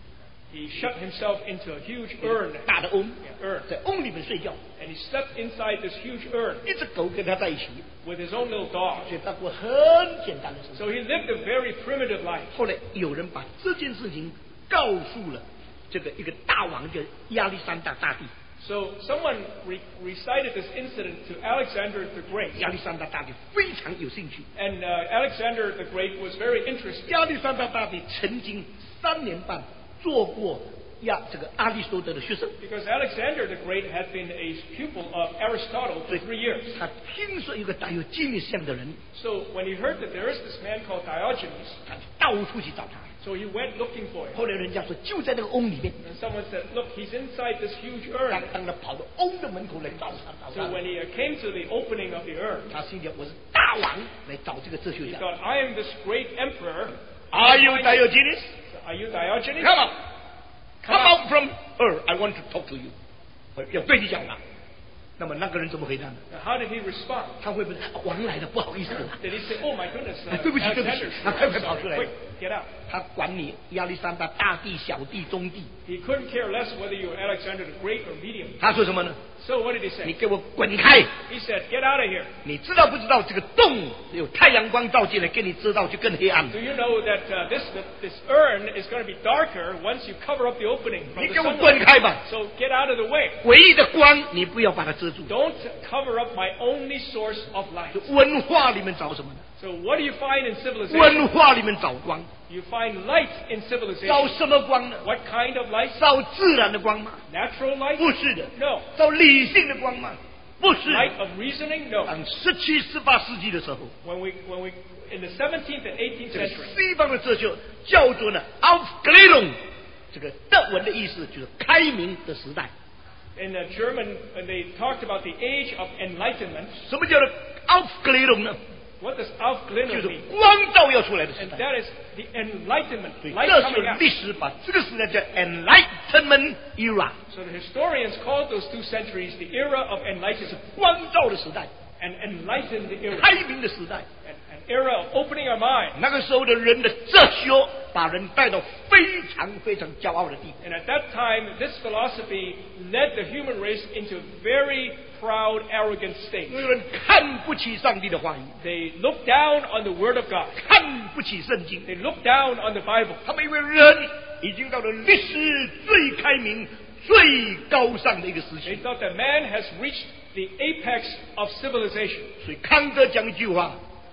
He shut himself into a huge urn, 大的瓮， urn, 在瓮里面睡觉， and he slept inside this huge urn 一只狗跟他在一起， with his own little dog. 所以他过很简单的生活。 So he lived a very primitive life. 后来有人把这件事情告诉了这个一个大王叫亚历山大大帝， So someone recited this incident to Alexander the Great, 亚历山大大帝非常有兴趣。 and Alexander the Great was very interested 亚历山大大帝曾经3年半做过这个阿里士多德的学生， because Alexander the Great had been a pupil of Aristotle for 3 years. 他听说有个带有基米像的人， So when he heard that there is this man called Diogenes, 他就到处去找他。 so he went looking for him. 后来人家说就在那个瓮里面， And someone said, look, he's inside this huge 当 urn. 当他跑到瓮的门口来找他，找 So 他， when he came to the opening of the urn, 他心想我是大王来找这个哲学 he 家。 thought, I am this great emperor. Are you Diogenes? Are you Diogenes? Come on, come out from her. I want to talk to you. 我要对你讲话。那么那个人怎么回答呢？ Now, how did he respond? 他会不会王来了，不好意思了？ Did he say, oh my goodness, 对不起，对不起 Alexander, 他快快 I'm 跑出 sorry, 来 quick, get out. 他管你亚历山大大帝、小帝、中帝。 He couldn't care less whether you were Alexander the Great or medium. 他说什么呢？ So what did he 你 say? 给我滚开！ He said, get out of here. 你知道不知道这个洞有太阳光照进来，给你遮到就更黑暗了 Do。you know that this urn is going to be darker once you cover up the opening from 你 the 给我滚 sunlight? 开吧！ So get out of the way. 唯一的光，你不要把它遮住。 Don't cover up my only source of light. 文化里面找什么呢？ So what do you find in civilization? 文化里面找光， You find light in 找 civilization. 什么光呢？ What kind of light? 找自然的光吗？ Natural light? 不是的。 No. 找理性的光吗？不是。 Light of reasoning? No. 当17、18世纪的时候， When we in the 17th and 18th 这个 century, 西方的哲学叫做呢 Aufklärung， 这个德文的意思就是开明的时代。 in German, they talked about the age of enlightenment. 什么叫做 Aufklärung 呢？ What does 就 Aufklärung 是 mean? 光照要出来的时 And 代。 that is the enlightenment, 所以 light 这 coming 是 out. 历史把这个时代叫 Enlightenment era， So the historians called those 2 centuries the era of enlightenment, 光照的时代， an enlightened era, 开明的时代。 an era of opening our mind. 那个时候的人的哲学把人带到非常非常骄傲的地步。 And at that time, this philosophy led the human race into a very proud, arrogant state. 有人看不起上帝的话语， They looked down on the Word of God. 看不起圣经。 They looked down on the Bible. 他们以为人已经到了历史最开明、最高尚的一个时 They 期。 thought that man has reached the apex of civilization. 所以康德讲一句话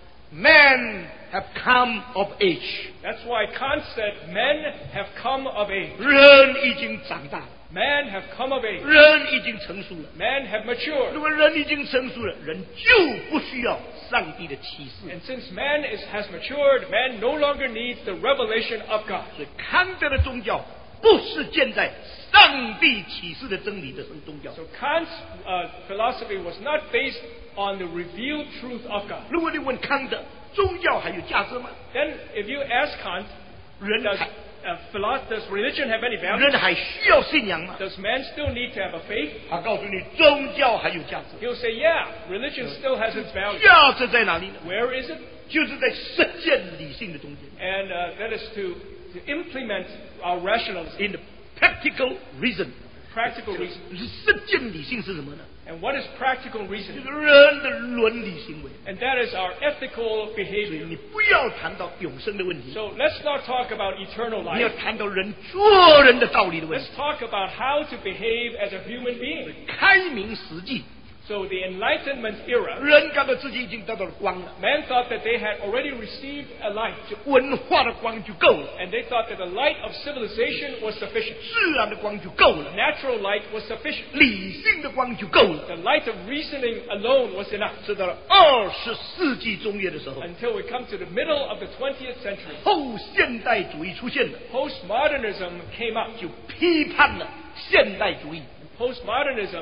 ：“Men have come of age。” That's why Kant said, men have come of age. 人已经长大了， Men have come of age. 人已经成熟了。 Men have matured. 如果人已经成熟了，人就不需要上帝的启示。 And since man has matured, man no longer needs the revelation of God. 所以康德的宗教不是建在上帝启示的真理的宗教。 So Kant's philosophy was not based on the revealed truth of God. 如果你问康德，宗教还有价值吗？ Then if you ask Kant, 人 does, 还 does religion have any value? 人还需要信仰吗？ Does man still need to have a faith? 他告诉你，宗教还有价值。 He'll say, yeah, religion still has its value. 价值在哪里呢？ Where is it? 就是在实践理性的中间。 And that is to implement our rationalism, In the practical reason， practical reason. 实践理性是什么呢？ And what is practical 就 reason? 是人的伦理行为。 And that is our ethical 所以 behavior. 你不要谈到永生的问题， So let's not talk about eternal 你要 life. 谈到人做人的道理的问 Let's 题。 talk about how to behave as a human being. 开明实际 So the Enlightenment era, 人感到自己已经得到了光了， man thought that they had already received a light, 就文化的光就够了， and they thought that the light of civilization was sufficient. 自然的光就够了， Natural light was sufficient. 理性的光就够了。 The light of reasoning alone was enough. 直到了20世纪中叶的时候， Until we come to the middle of the 20th century, 后现代主义出现了， postmodernism came up. 就批判了现代主义， Postmodernism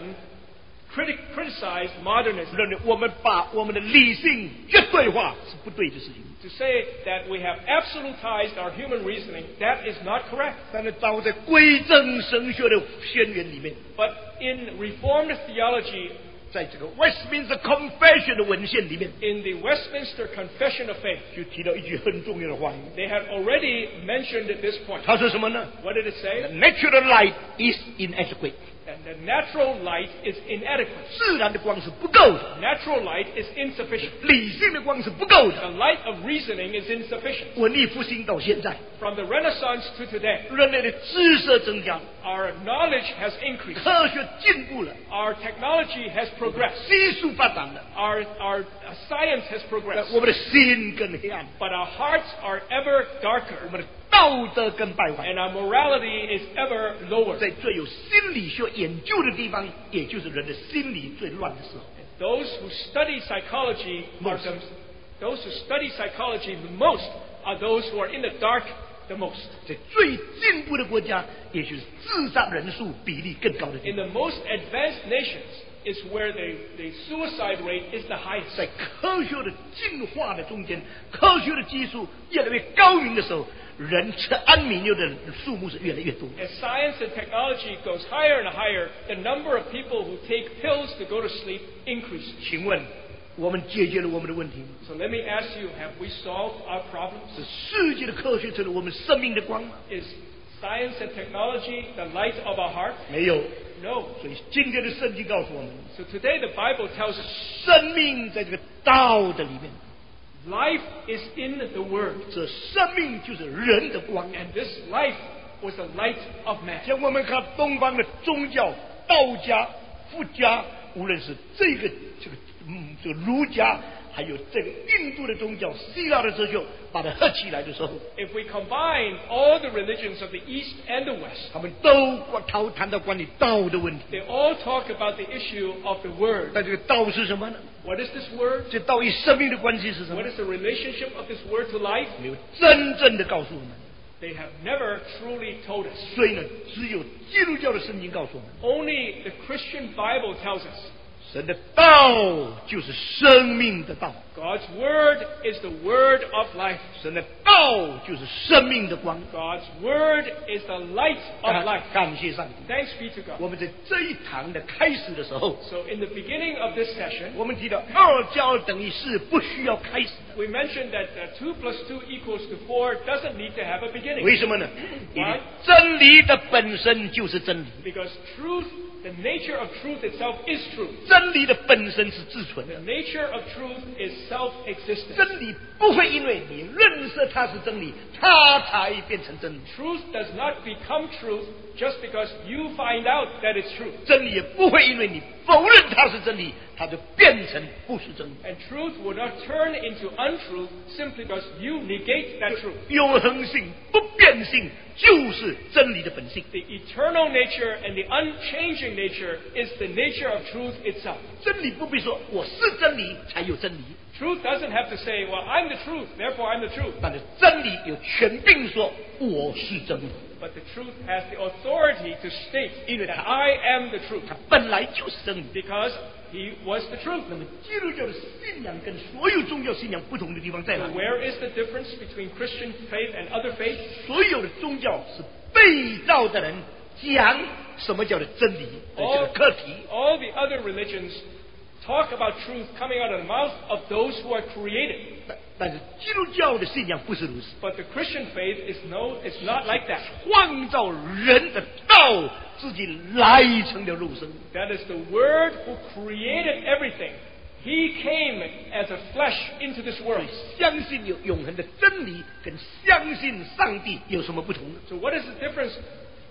criticized modernism 认为我们把我们的理性绝对化是不对的事情。 to say that we have absolutized our human reasoning. That is not correct. 但是早在归正神学的宣言里面， But in Reformed theology, 在这个 Westminster Confession 的文献里面， in the Westminster Confession of Faith, 就提到一句很重要的话语， they had already mentioned this point. 他说什么呢 What did it ？The say? natural light is inadequate， And the natural light is inadequate. 自然的光是不够的， Natural light is insufficient. 理性的光是不够 The 的。 light of reasoning is insufficient. 文艺复兴到现在， From the Renaissance to today, 人类的知识增加， our knowledge has increased. 科学进步了， Our technology has progressed. 技术发展了， Our science has progressed. 我们的心更黑暗， But our hearts are ever 我 darker, 们的道德更败坏。 and our morality is ever lower. 在最有心理学研究的地方，也就是人的心理最乱的时候。 Those who study psychology are those who study psychology the most are those who are in the dark the most. 在最进步的国家，也就是自杀人数比例更高的地 In 方。 the most advanced nations is where the suicide rate is the highest. 在科学的进化的中间，科学的技术越来越高明的时候，人吃安眠药的数目是越来越多。 As science and technology goes higher and higher, the number of people who take pills to go to sleep increases. 请问，我们解决了我们的问题吗？ So let me ask you, have we solved our problems? 是世界的科学成了我们生命的光吗？ Is science and technology the light of our heart? 没有。 No. 所以今天的圣经告诉我们， So today the Bible tells us 生命在这个道的里面， life is in the Word. 这生命就是人的光。 And this life was the light of man. 像我们看东方的宗教，道家、佛家，无论是这个儒家，还有这个印度的宗教、希腊的哲学，把它合起来的时候， If we combine all the religions of the East and the West, 他们都谈到关于道的问题。 they all talk about the issue of the Word. 那这个道是什么呢？ What is this Word? 这道与生命的关系是什么 What？is the relationship of this Word to life? 没有真正的告诉我们。 They have never truly told us. 所以呢，只有基督教的圣经告诉我们， Only the Christian Bible tells us 神的道就是生命的道， God's Word is the Word of life. 神的道就是生命的光。 God's Word is the light of life. 感谢上帝。 Thanks be to God. 我们在这一堂的开始的时候， So in the beginning of this session, 我们提到2加2等于4不需要开始的， we mentioned that 2 plus 2 equals to 4 doesn't need to have a beginning. 为什么呢？因为真理的本身就是真理， Because truth, the nature of truth itself is truth. 真理的本身是自存 The 的， nature of truth is self-existent. 真理不会因为你认识它是真理，它才变成真理。 Truth does not become truth just because you find out that it's true. 真理也不会因为你否认它是真理，它就变成不是真理。 And truth will not turn into untruth simply because you negate that truth. 永恒性、不变性就是真理的本性。 The eternal nature and the unchanging nature is the nature of truth itself. 真理不必说我是真理才有真理， Truth doesn't have to say, well, I'm the truth, therefore I'm the truth. 但是真理有权柄说我是真理， But the truth has the authority to state that I am the truth 它本来就是真理。 because he was the truth. 那么基督教的信仰跟所有宗教信仰不同的地方在哪 So 里？ where is the difference between Christian faith and other faiths? 所有的宗教是被造的人讲什么叫做真理的这个课题， All the other religions talk about truth coming out of the mouth of those who are created. 但是基督教的信仰不是如此。 But the Christian faith it's not like that. 创造人的道自己来成了肉身， That is the Word who created everything. He came as a flesh into this world. 相信有永恒的真理跟相信上帝有什么不同呢？ So what is the difference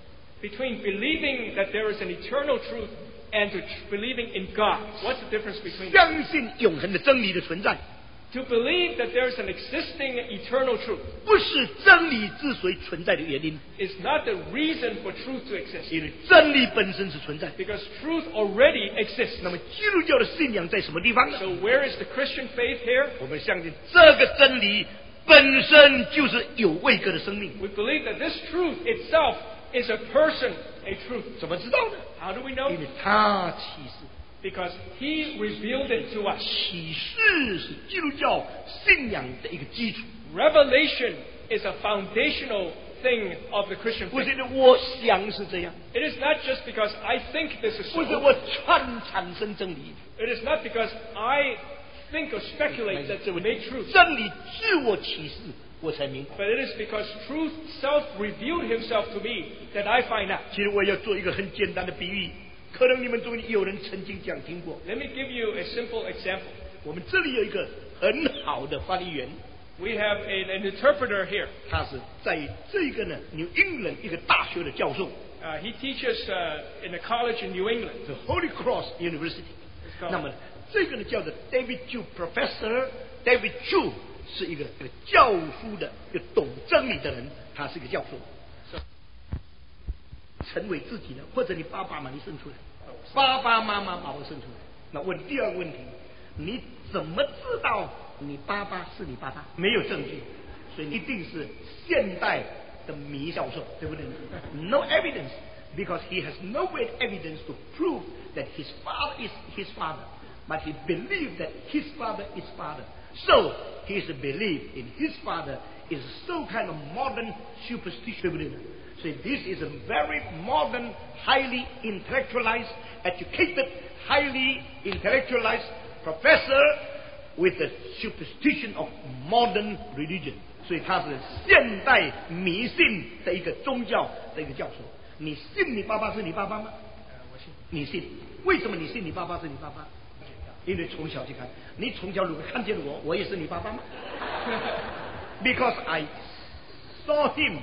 between believing that there is an eternal truth and to believing in God. What's the difference between them? 相信永恒的真理的存在， To believe that there is an existing eternal truth 不是真理之所以存在的原因， is not the reason for truth to exist. 因为真理本身是存在。 Because truth already exists. 那么基督教的信仰在什么地方呢？ So where is the Christian faith here? 我们相信这个真理本身就是有位格的生命。 We believe that this truth itself is a person, a truth. 怎么知道呢？ How do we know? 因为他启示， Because he revealed it to us. 启示是基督教信仰的一个基础。 Revelation is a foundational thing of the Christian 不是 faith. 因为我想是这样， It is not just because I think this is 不是 so. 我产生真理， It is not because I think or speculate that to make truth. 真理自我启示，我才明白。 But it is because truth self-revealed himself to me that I find out. 其实我要做一个很简单的比喻，可能你们中间有人曾经讲听过。 Let me give you a simple example. 我们这里有一个很好的翻译员， We have an interpreter here. 他是在这个呢New England 一个大学的教授 He teaches in a college in New England. 是 Holy Cross University。那么这个呢叫做 David Chu Professor David Chu 是一个教书的一个懂真理的人，他是一个教授。成为自己呢，或者你爸爸嘛，你生出来，爸爸妈妈把我生出来。那问第二个问题，你怎么知道你爸爸是你爸爸？没有证据，所以一定是现代的迷教授，对不对 ？No evidence, because he has no way evidence to prove that his father is his father, but he believed that his father is father. So his belief in his father is so kind of modern superstition, 对不对？所以 this is a very modern, highly intellectualized, educated, highly intellectualized professor with the superstition of modern religion. 所以他是现代迷信的一个宗教的一个教授。你信你爸爸是你爸爸吗？ 我信。 你信？为什么你信你爸爸是你爸爸？因为从小就看，你从小如果看见我，我也是你爸爸吗？Because I saw him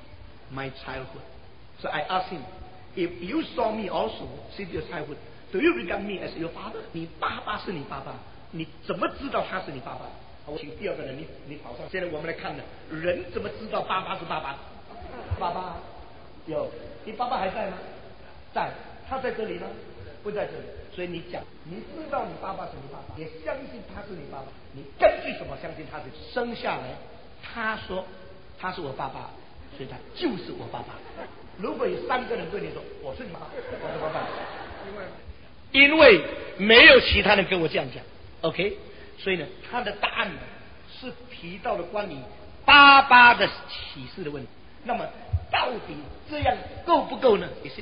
my childhood. So I asked him, if you saw me also since your childhood, do you regard me as your father? 你爸爸是你爸爸，你怎么知道他是你爸爸？我请第二个人，你跑上。现在我们来看呢，人怎么知道爸爸是爸爸？爸爸有，你爸爸还在吗？在，他在这里吗？不在这里。所以你讲，你知道你爸爸是你爸爸，也相信他是你爸爸，你根据什么相信他是生下来？他说他是我爸爸，所以他就是我爸爸。如果有3个人对你说我是你爸爸，我是爸爸，因为没有其他人跟我这样讲 ，OK？ 所以呢，他的答案呢是提到了关于爸爸的启示的问题。那么到底这样够不够呢？也是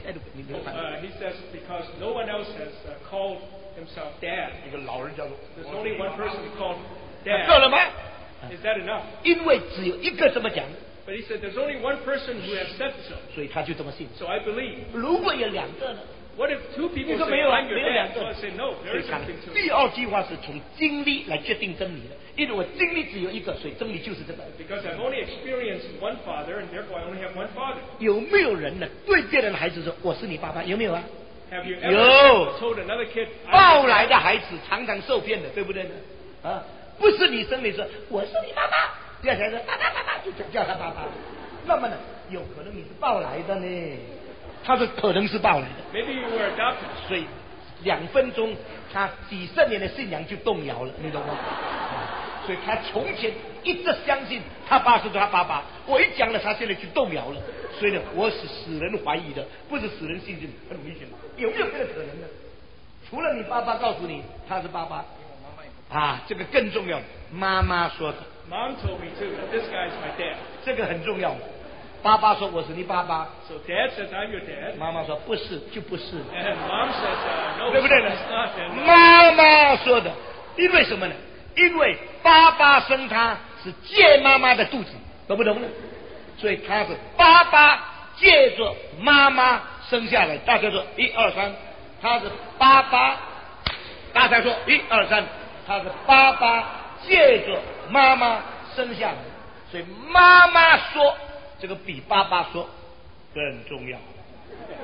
he says because no one else has called himself dad. 一个老人叫做 There's only one person called dad. 够了吗？ Is that enough? 因为只有一个这么讲， But he said there's only one person who has said so. 所以他就这么信。 So I believe. 如果有2个呢？ What if 2 people 你说 say 没有啊， I'm 没 your 有 dad? 2 So 个 I say no. 所 There 以 is 看 something to 第 it. 2句话是从经历来决定真理的，因为我经历只有一个，所以真理就是这个。 Because I've only experienced one father, and therefore I only have one father. 有没有人呢对别人的孩子说我是你爸爸？有没有啊？ Have you 有 ever told another kid? 抱来的孩子常常受骗的，对不对呢？啊，不是你生的说我是你爸爸，第2天说爸爸爸爸就叫他爸爸，那么呢，有可能你是抱来的呢？他说可能是抱来的， Maybe you were adopted. 所以2分钟他几10年的信仰就动摇了，你懂吗？所以他从前一直相信他爸是他爸爸，我一讲了，他现在就动摇了。所以呢，我是使人怀疑的，不是使人信心，很危险。有没有别的可能呢？除了你爸爸告诉你他是爸爸，啊，这个更重要。妈妈说的， Mom told me too that this guy is my dad. 这个很重要。爸爸说我是你爸爸， So dad says I'm your dad. 妈妈说不是就不是， And mom says no, 对不对呢 it's not. And 妈妈说的，因为什么呢？因为爸爸生他是借妈妈的肚子，懂不懂呢？所以他是爸爸借着妈妈生下来。大家说1、2、3，他是爸爸。大家说1、2、3，他是爸爸借着妈妈生下来。所以妈妈说这个比爸爸说更重要。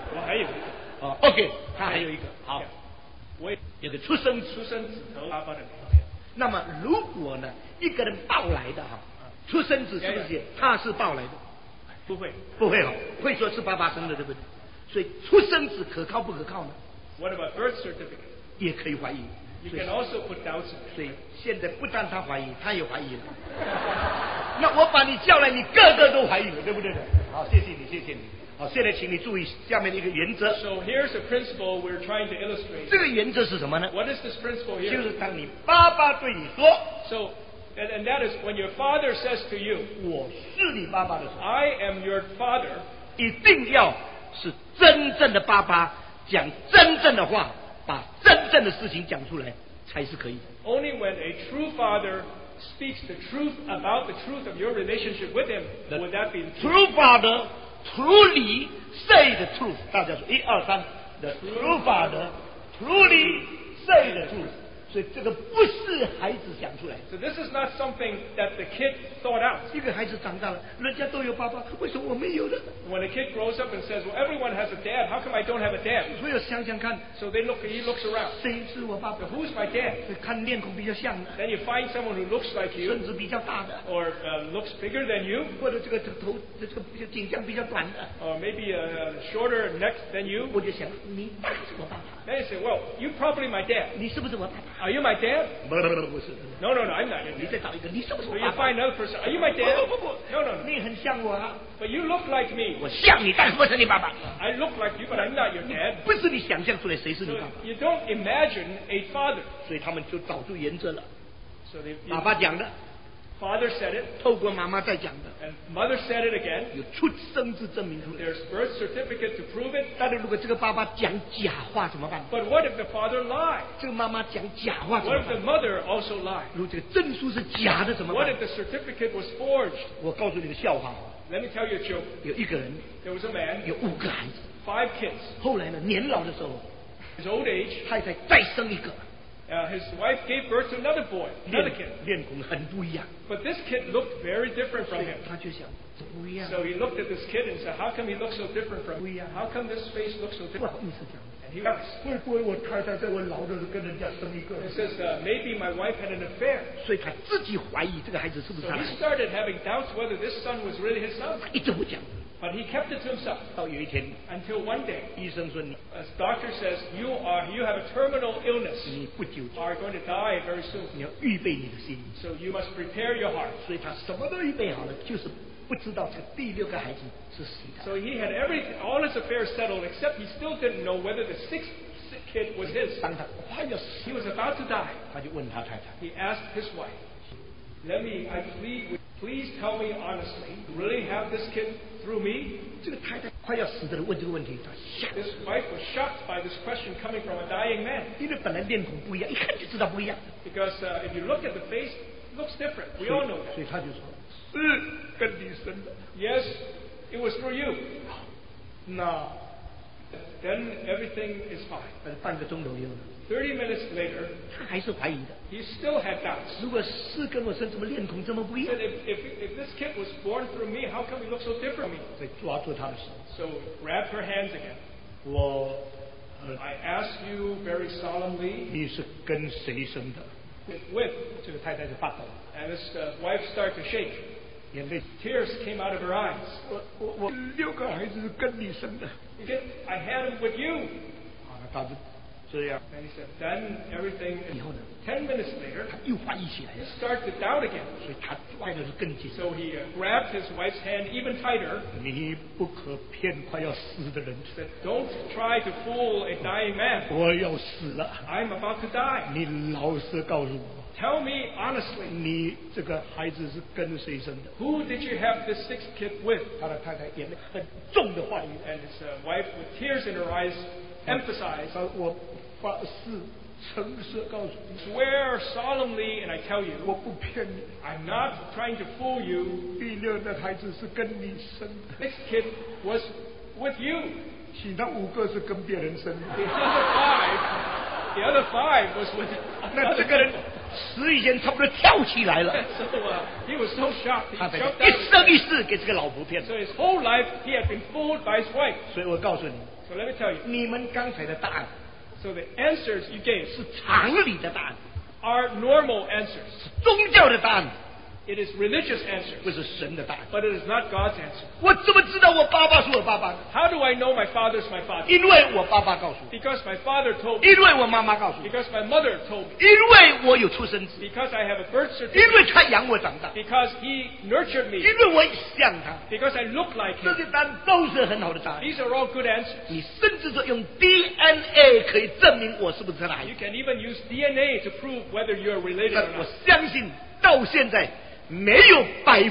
我还有一个。 哦 ，OK， 他还有一个好， 我有个出生指头爸爸的名。 那么如果呢，一个人抱来的哈，出生纸是不是他是抱来的？ 不会， 不会哦，会说是爸爸生的，对不对？所以出生纸可靠不可靠呢？ What about birth certificate? 也可以怀疑。 You can also put doubts in it. 所以现在不但他怀疑，他也怀疑了。那我把你叫来，你个个都怀疑了，对不对？好，谢谢你，谢谢你。好，现在请你注意下面的一个原则。 So here's a principle we're trying to illustrate. 这个原则是什么呢？ What is this principle 就 here? 是当你爸爸对你说 So, and that is when your father says to you, 我是你爸爸的时候， I am your father, 一定要是真正的爸爸，讲真正的话，把真正的事情讲出来才是可以的。 only when a true father speaks the truth about the truth of your relationship with him would that be the truth. True father truly say the truth。大家说1、2、3 ，The true father truly say the truth。所以这个不是孩子想出来的。 So this is not something that the kid thought out. 一个孩子长大了，人家都有爸爸，为什么我没有呢？ When a kid grows up and says, well, everyone has a dad, how come I don't have a dad? 所以想想看， So he looks around. 谁是我爸爸？ So who's my dad? 看脸孔比较像的， Then you find someone who looks like you 身子比较大的， or looks bigger than you 或者这个头这个颈项比较短的， or maybe a shorter neck than you. 我就想你大概是我爸爸， Then you say, well, you're probably my dad. 你是不是我爸爸？ Are you my dad? 不是。 No, I'm not your 你 dad. 再找一个，你是不是 So 我 you 爸爸？ find another person. Are you my dad? 不， No, no. 你很像我啊， But you look like me. 我像你，但是不是你爸爸。 I look like you, but I'm not your dad. 不是你想象出来谁是你 So 爸爸， you don't imagine a father. 所以他们就找出原则了。 So the 爸爸讲的， father said it, 透过妈妈再讲的， and mother said it again. 有出生之证明出来。 There's birth certificate to prove it. 但是如果这个爸爸讲假话怎么办？ But what if the father lied? 这个妈妈讲假话怎 What 么 if the 办？ mother also lied? 如果这个证书是假的怎么 What 办 if？the certificate was forged? 我告诉你个笑话， Let me tell you a joke. 有一个人 There was a man, 有5个孩子， 5 kids. 后来呢年老的时候， His old age, 太太再生一个， his wife gave birth to another boy, another kid. 面孔很不一样， But this kid looked very different 所 from 以 him. 他就想怎么不一样？ So he looked at this kid and said, how come he looks so different from me? How come this face looks so 不 different? 好意思讲， And he was. 会不会我太太在我老的时候跟人家生一个？ He says, maybe my wife had an affair. 所以他自己怀疑这个孩子是不是 So 他的 he 孩子， started having doubts whether this son was really his son. 一直不讲。 But he kept it to himself 到有一天， until one day, 医生说你 as doctor says, you have a terminal illness. 你不久 You are going to die very soon. 你要预备你的心， So you must prepare your heart. 所以他什么都预备好了，就是不知道这个第6个孩子是谁的。 So he had all his affairs settled, except he still didn't know whether the 6th kid was his. 当他快要死， He was about to die. 他就问他太太， He asked his wife, I plead with, please tell me honestly, you really have this kid through me? 这个太太快要死的人问这个问题，他吓， This wife was shocked by this question coming from a dying man. 因为本来面孔不一样，一看就知道不一样， Because if you look at the face, it looks different. We all know 所以 that. 他就说是跟你生的。 Yes, it was through you. 那 Then everything is fine. 半个钟头以后呢， 30 minutes later, 他还是怀疑的。 he still had doubts. 如果是跟我生，怎么脸孔这么不一 He 样 said, if this kid was born through me, how come he looks so different from me? 所以抓住他的手， So grab her hands again. 我 I ask you very solemnly, 你是跟谁生的？ with, 这个太太就发抖， and this wife started to shake. 眼泪。 Tears came out of her eyes. 我6个孩子是跟你生的。 He said, I had him with you. 啊，他就这样。 And he said, then everything, 以后呢， 10 minutes later, 他又怀疑起来 he 了， started to doubt again. 所以他抓的是更紧。 So he grabbed his wife's hand even tighter. 你不可骗快要死的人， Said, don't try to fool a dying man. 我要死了， I'm about to die. 你老实告诉我， Tell me honestly, 你这个孩子是跟谁生的？ who did you have this 6th kid with? 他的太太眼泪很重的话语， And his wife, with tears in her eyes, emphasized, 他说我发誓诚实告诉你， swear solemnly, and I tell 我 you, 不骗你， I'm not trying to fool you. 第6的孩子是跟你生的， This kid was with you. 其他5个是跟别人生的。 The other 5 was with 那这个人死以前差不多跳起来了。 So he was so shocked. He 他才 jumped 一 out. 生一世给这个老婆骗了。 So his whole life he had been fooled by his wife. 所以我告诉你， So let me tell you. 你们刚才的答案 So the answers you gave 是常理的答案， are normal answers. 是宗教的答案， It is religious answers, 不是神的答案。 but it is not God's answer. 我怎么知道我爸爸是我爸爸呢？ How do I know my father's my father? 因为我爸爸告诉我， Because my father told me. 因为我妈妈告诉我， Because my mother told me. 因为我有出生纸， Because I have a birth 因 certificate. 为他养我长大， Because he nurtured me. 因为我像他。 Because I look like 这 him. 些答案都是很好的答案。 These are all good answers. 你甚至说用 DNA 可以证明我是不是他的孩子 You。can even use DNA to prove whether you're related 但 or 我 not. 相信到现在没有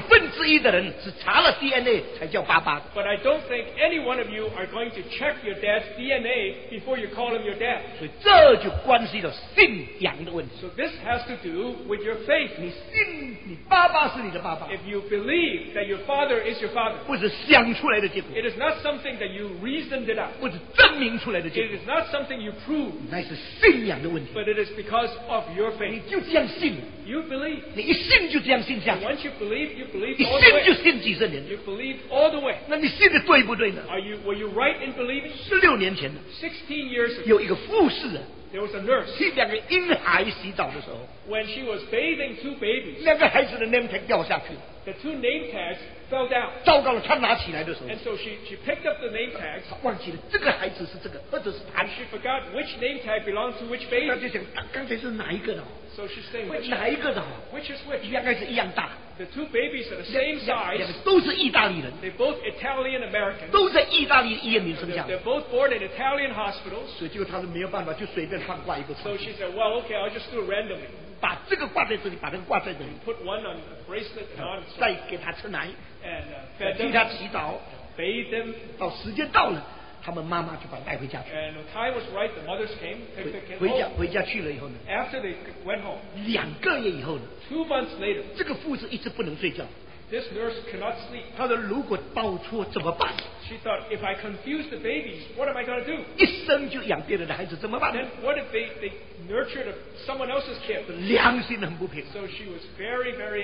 1%的人是查了 DNA 才叫爸爸的。 But I don't think any one of you are going to check your dad's DNA before you call him your dad. 所以这就关系到信仰的问题。 So this has to do with your faith. 你信你爸爸是你的爸爸， If you believe that your father is your father, 不是想出来的结果， it is not something that you reasoned it out. 不是证明出来的结 It 果， is not something you proved, 那是信仰的问题。 but it is because of your 你 faith. 就这样信， You believe. 你一信就这样信下 And 去， once you believe 你 all the 信就 way. 信几十年。 You believe all the way. 那你信的对不对呢？ Were you right in believing? 16年前呢， 16 years ago, 有一个护士啊， there was a nurse. 替2个婴孩洗澡的时候， When she was bathing 2 babies, 2个孩子的 name tag 掉下去了， the 2 name tags fell down. 糟糕了，他拿起来的时候， And so she picked up the name tags, 他忘记了这个孩子是这个，或者是他 and，she forgot which name tag belonged to which 他 baby. 就想刚才是哪一个的好， So she's saying, 哪一个的好， which is which? 应该是一样大， The 2 babies are the same 两 size. 个都是意大利人， They're both Italian Americans. 都在意大利医院里生下 They're both born in Italian hospitals. 所以就他是没有办法，就随便放挂一个 So she said, well, okay, I'll just do it randomly. 把这个挂在这里，把那个挂在这里， Put one on the bracelet and on 再给他吃奶， and fed 替 them, 他洗澡， bathed them. 到时间到了，他们妈妈就把他带回家去。 And the time was right. The mothers came, took the kid 回家 home. 回家去了以后呢， After they went home, 2个月以后呢， 2 months later, 这个护士一直不能睡觉。 this nurse cannot sleep. 他说如果报错怎么办？ She thought, if I confuse the babies, what am I going to do? 一生就养别人的孩子怎么办呢 Then？what if they nurtured someone else's kid? 良心很不平， So she was very, very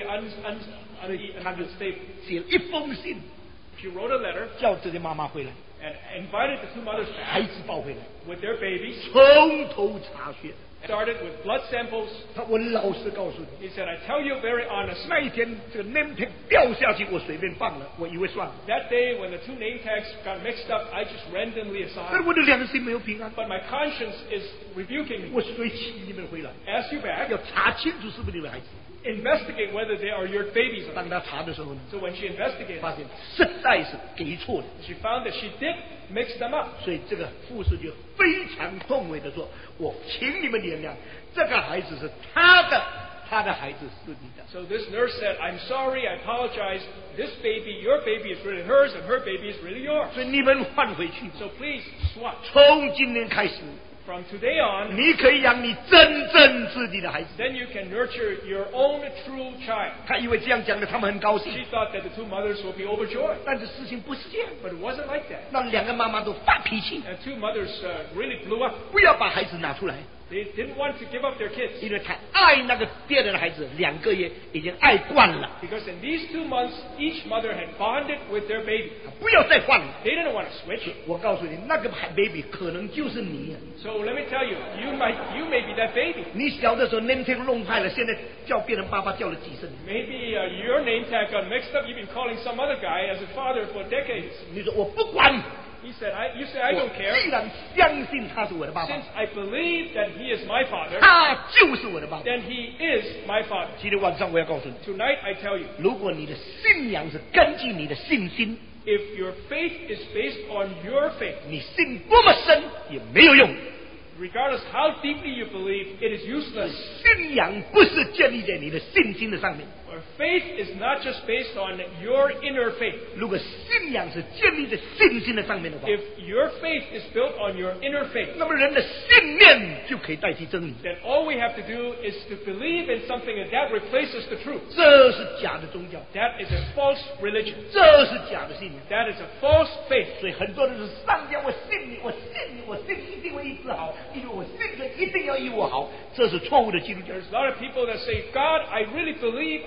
unstable. 写了一封信， She wrote a letter 叫这些妈妈回来， and invited the 2 mothers 孩 back 子抱回来， with their babies. 从头查血。 Started with blood samples. 我老实告诉你， He said, I tell you very honestly, 那一天这个 name tag 掉下去，我随便放了，我以为算了， that day when the 2 name tags got mixed up, I just randomly 但 assigned. 我的良心没有平安， But my conscience is rebuking me. 我随请你们回来， Ask you back, 要查清楚是不是你们孩子。 investigate whether they are your babies. 当他查的时候呢， So when she investigated, 发现实在是给错了。 she found that she did mix them up. 所以这个护士就非常痛悔的说：“我请你们原谅，这个孩子是他的，他的孩子是你的。 So this nurse said, I'm sorry, I apologize. This baby, your baby is really hers, and her baby is really yours. 所以你们换回去， So please swap. 从今天开始， From today on, 你可以养你真正自己的孩子。 then you can nurture your own true child. 他以为这样讲的，他们很高兴， She thought that the 2 mothers would be overjoyed, 但是事情不是这样。 but it wasn't like that. 那2个妈妈都发脾气， And 2 mothers really blew up. 不要把孩子拿出来， They didn't want to give up their kids 因为他爱那个别人的孩子2个月已经爱惯了， because in these 2 months, each mother had bonded with their baby. 不要再换了。 They didn't want to switch. 我告诉你，那个 baby 可能就是你。 So let me tell you, you may be that baby. 你小的时候 name tag 弄坏了，现在叫别人爸爸叫了几十年。 Maybe your name tag got mixed up. You've been calling some other guy as a father for decades. 你说我不管， You say, I 我 don't care. 既然相信他是我的爸爸 Since，I believe that he is my father, 他就是我的爸爸。 then he is my father. 今天晚上我要告诉你， Tonight, I tell you, 如果你的信仰是根据你的信心， if your faith is based on your faith, 你信多么深也没有用。 regardless how deeply you believe, it is useless. 信仰不是建立在你的信心的上面， Our faith is not just based on your inner faith. 如果信仰是建立在信心的上面的话， If your faith is built on your inner faith, 那么人的信念就可以代替真理。 then all we have to do is to believe in something and that replaces the truth. 这是假的宗教， That is a false religion. 这是假的信仰。 That is a false faith. 所以很多人是上帝，我信你，我信你，我信一定会医治好，因为我信神一定要医我好，这是错误的基督教。 There's a lot of people that say, God, I really believe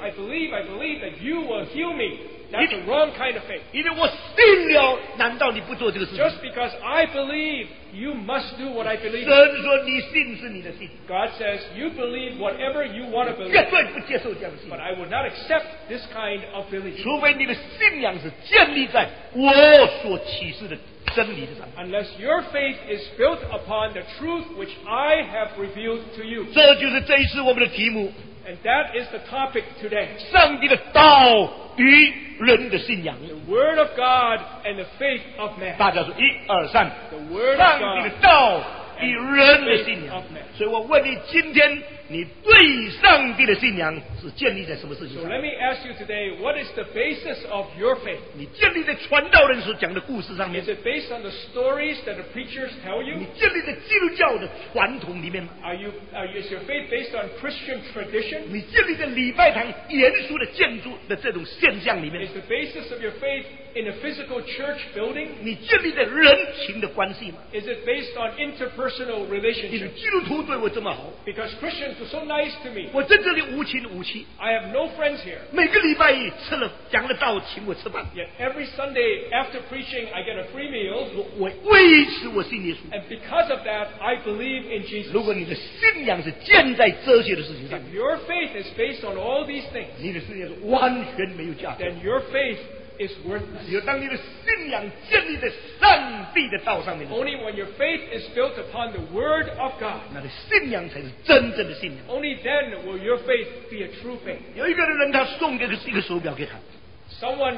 that you will heal me. That's the wrong kind of faith. 因为我信了，难道你不做这个事情？ Just because I believe, you must do what I believe. 神说你信是你的信， God says, you believe whatever you want to 绝 believe. 对不接受这样的信 But，I will not accept this kind of belief 除非你的信仰是建立在我所启示的真理的上面。 unless your faith is built upon the truth which I have revealed to you. 这就是这一次我们的题目： And that is the topic today. 上帝的道与人的信仰。 The Word of God and the faith of man. 大家说一二三， The Word of 上帝的 God. 道与人的信仰。所以我问你，今天你对上帝的信仰是建立在什么事情 So 上？ let me ask you today, what is the basis of your faith? 你建立在传道人所讲的故事上面 Is，it based on the stories that the preachers tell 你 you? 建立在基督教的传统里面吗？ Is your faith based on Christian tradition? 你建立在礼拜堂严肃的建筑的这种现象里面 Is，the basis of your faith in a physical church building? 你建立在人情的关系吗？ Is it based on interpersonal 因为 relationships? 基督徒对我这么好， Because Christians are so nice to me. 我在这里无亲无戚， I have no friends here. 每个礼拜吃了讲了道，请我吃饭， Yet every Sunday after preaching, I get a free meal. 我维持我信耶稣。 And because of that, I believe in Jesus. 如果你的信仰是建在这些的事情上， If your faith is based on all these things, 你的信仰是完全没有价值。 then your faith is worthless. 只有当你的信仰建立在上帝的道上面的时候， Only when your faith is built upon the Word of God, 那个信仰才是真正的信仰。 only then will your faith be a true faith. 有一个人，他送这个一个手表给他， Someone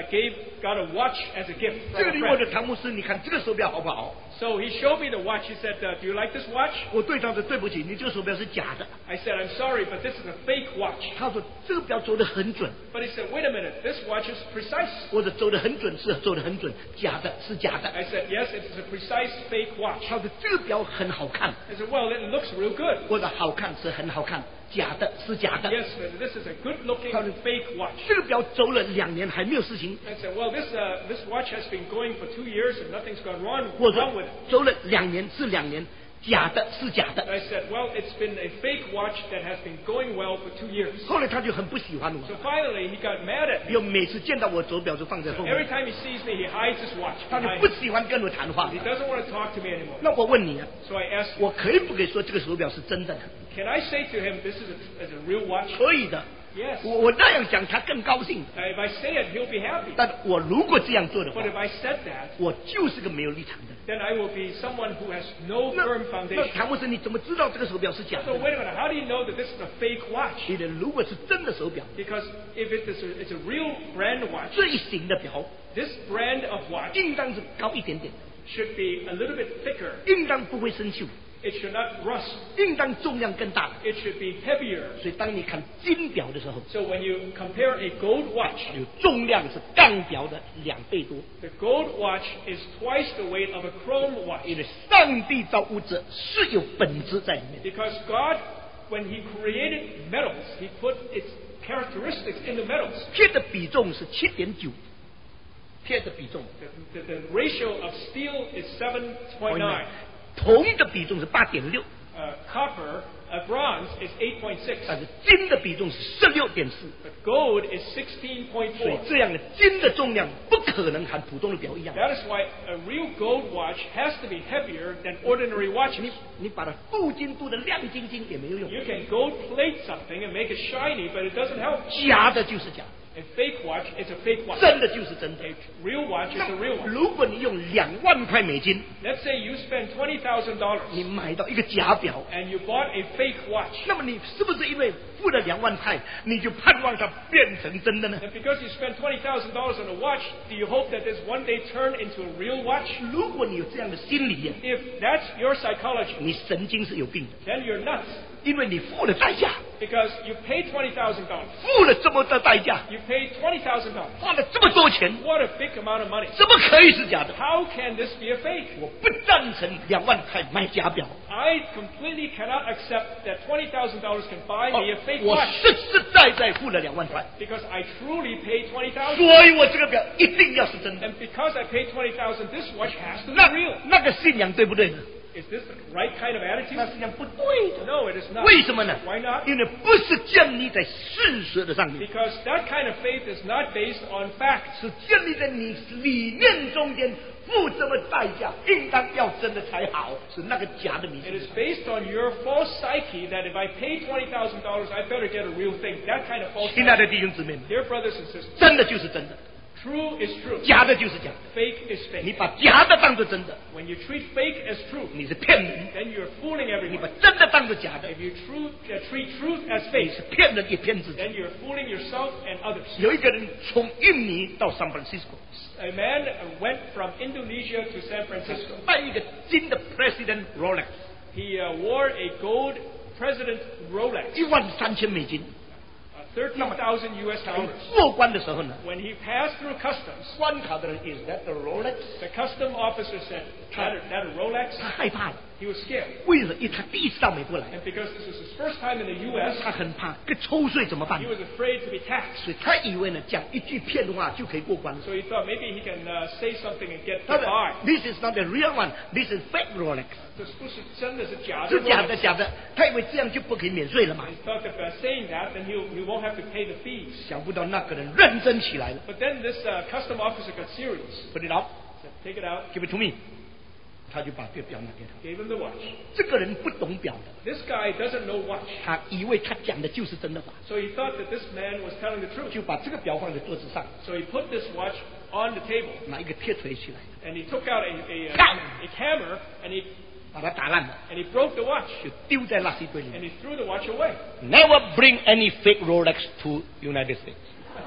got a watch as a gift 这 from 个 a 你问 friend. 的唐牧师，你看这个手表好不好？ So he showed me the watch. He said, do you like this watch? 我对他说对不起，你这个手表是假的。 I said, I'm sorry, but this is a fake watch. 他说这个表走得很准。 But he said, wait a minute, this watch is precise. 我说走得很准，是走得很准，假的是假的。 I said, yes, it's a precise fake watch. 他说这个表很好看， I said, well, it looks real good. 我说好看是很好看，假的是假的。 Yes, but this is a good-looking fake watch. 这个表走了2年还没有事情。 I said, well, this watch has been going for 2 years and nothing's gone wrong 我说 with it. 走了2年是2年，假的是假的。 I said, well, it's been a fake watch that has been going well for 2 years. 后来他就很不喜欢我， So finally, he got mad at me. 又每次见到我手表就放在后 Every 面， time he sees me, he hides his watch 他就 behind 不 me. 喜欢跟我谈话 He。doesn't want to talk to me anymore. 那我问你啊， So I asked him, 我可以不可以说这个手表是真的？ can I say to him, this is a real watch? 可以的。 Yes. 我那样讲，他更高兴。 If I say it, he'll be happy. 但我如果这样做的话 But，if I said that, 我就是个没有立场的人。 then I will be someone who has no 那 firm 那 foundation. 唐牧师，你怎么知道这个手表是假 So 的？ wait a minute, how do you know that this is a fake watch? 你的如果是真的手表， Because if it's a real brand watch, 这一型的表 this brand of watch 应当是高一点点， should be a little bit thicker. 应当不会生锈， It should not rust. 应当重量更大。 It should be heavier. 所以当你看金表的时候， So when you compare a gold watch, 有重量是钢表的2倍多。 the gold watch is twice the weight of a chrome watch. 因为上帝造物者是有本质在里面。 Because God, when He created metals, He put its characteristics in the metals. 铁的比重是7.9，铁的比重， The ratio of steel is 7.9. 铜的比重是8.6， Copper, bronze is 8.6. 但是金的比重是16.4。 But gold is 所以 16.4. 这样的金的重量不可能和普通的表一样。 That is why a real gold watch has to be heavier than ordinary watches. 你把它镀金镀的亮晶晶也没有用， You can gold plate something and make it shiny, but it doesn't help. 假的就是假， A fake watch is a fake watch. 真的就是真的。 A real watch is 那 a real watch. 如果你用2万块美金， Let's say you spend $20,000 你买到一个假表， and you bought a fake watch. 那么你是不是因为付了2万块，你就盼望它变成真的呢？ And because you spend $20,000 on a watch, do you hope that this one day turn into a real watch? 如果你有这样的心理， If that's your psychology, 你神经是有病的， then you're nuts. 因为你付了代价， Because you paid $20,000. 付了这么多代价， You paid $20,000. 花了这么多钱， What a big amount of money. 怎么可以是假的？ How can this be a fake? 我不赞成2万块买假表。 I completely cannot accept that $20,000 can buy me a fake 我 watch. 实实在在付了2万块， Because I truly paid $20,000. 所以我这个表一定要是真的。 And because I paid $20,000, this watch has to be 那 real. 那个信仰对不对呢？ Is this the right kind of 那 attitude? 信仰不对的。 No, it is not. 为什么呢？ Why not? 因为不是建立在事实的上面， Because that kind of faith is not based on facts. 是建立在你理念中间付这么代价，应当要真的才好，是那个假的迷 It 信 is。based on your false psyche that if I pay $20,000, I better get a real thing. That kind of false 亲爱的 psyche. 弟兄姊妹们， Dear brothers and sisters, 真的就是真的， true is true. 假的就是假的。 Fake is 你 fake. 把假的当作真的， When you treat fake as true, 你是骗人； then you're fooling 你把 everyone. 真的当作假的， If you treat truth as 你 fake, 是骗人也骗自己。 then you're fooling yourself and others. 有一个人从印尼到 San Francisco， A man went from Indonesia to San Francisco. 带一个金的 President Rolex， He wore a gold President Rolex, 13000美金。 $13,000 US 在 dollars. 过关的时候呢， When he passed through customs, 关卡的人 Is that the Rolex？ the custom officer said, that a Rolex? 他害怕了， He was scared. 为什么？因为他第一次到美国来， And because this was his first time in the U.S., 他很怕被抽税怎么办 he？was afraid to be taxed. 所以他以为呢，讲一句骗话就可以过关了。 So he thought maybe he can say something and get 他的 by. This is not the real one, this is fake Rolex， 这不是真的是假的是假的 Rolex. 假的。他以为这样就不可以免税了嘛？ He thought that by saying that, then he won't have to pay the fees. 想不到那个人认真起来了。 But then this custom officer got serious. Put it out, Said, take it out. give it to me。他就把这表拿给他。 Gave him the watch. 这个人不懂表的， This guy doesn't know watch. 他以为他讲的就是真的话， So he thought that this man was telling the truth. 就把这个表放在桌子上， So he put this watch on the table 拿一个铁锤起来， and he took out a hammer and 把它打烂了， he broke the watch 就丢在垃圾堆里 and 面。 he threw the watch away. Never bring any fake Rolex to United States。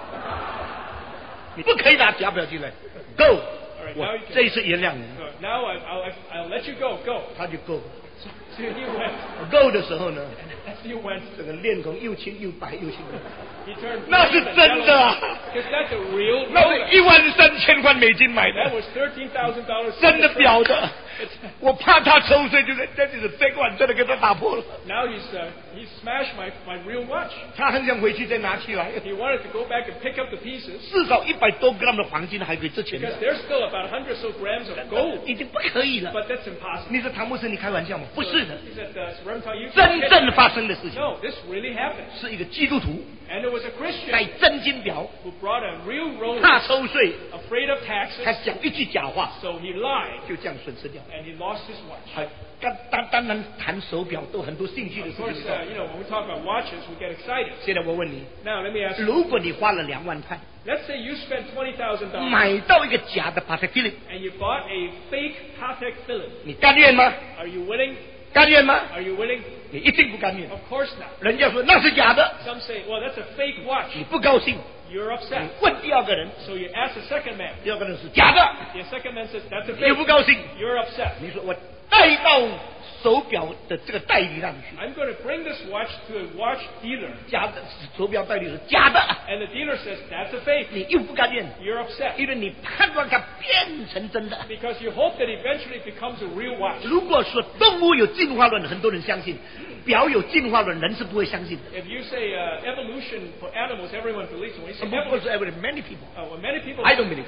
你不可以拿假表进来。Go， now 我 you can- 这一次原谅你。 So now I'll let you go. Go. 他就 go。 So he went. go 的时候呢， As you went, 这个脸孔又青又白又青的， he turned. 那是 green and 真的 yellow. 啊， Because that's a real 那是 Rolex. 13000块美金买 That 的， was $13,000. 真的表的。我怕他抽税，就是这就是 fake one，真的给他打破了。 Now he smashed my real watch. 他很想回去再拿起来， He wanted to go back and pick up the pieces 至少100多 gram 的黄金还可以值钱 because 的， there's still about 100 so grams of gold. 已经不可以了。 But that's impossible. 你说唐牧师，你开玩笑吗？不是的， He said, Remington, you 真正发生的事情 No, this really happened. 是一个基督徒 And it was a 戴 Christian 真金表， who brought a real 怕 Rolex, 抽税， afraid of 他 taxes, 讲一句假话， so he lied 就这样损失掉。 and he lost his watch. 还当然谈手表都很多兴趣的 Of 事 course, 情。 when we talk about watches, we get excited. 现在我问你， Now, let me ask you. 如果你花了2万块 Let's say you spent $20,000 买到一个假的 Patek Philippe， and you bought a fake Patek Philippe. 你甘愿吗？ Are you willing? 甘愿吗？ Are you willing? 你一定不甘愿。 Of course not. 人家说那是假的， Some say, well, that's a fake watch. 你不高兴， You're 你 upset. 问第二个人， So you ask the second man. 第二个人是假的， The second man says, that's a 你又 fake. 不高兴， You're upset. 你说我带到手表的这个代理那里去， I'm going to bring this watch to a watch dealer. 假的手表代理是假的， And the dealer says, that's a fake. 你又不甘愿， You're upset. 因为你盼望它变成真的。 Because you hope that eventually it becomes a real watch. 如果说动物有进化论，很多人相信；表有进化论，人是不会相信的。 If you say evolution for animals, everyone believes. When you say 不是 evolution, many people, when many people I don't believe.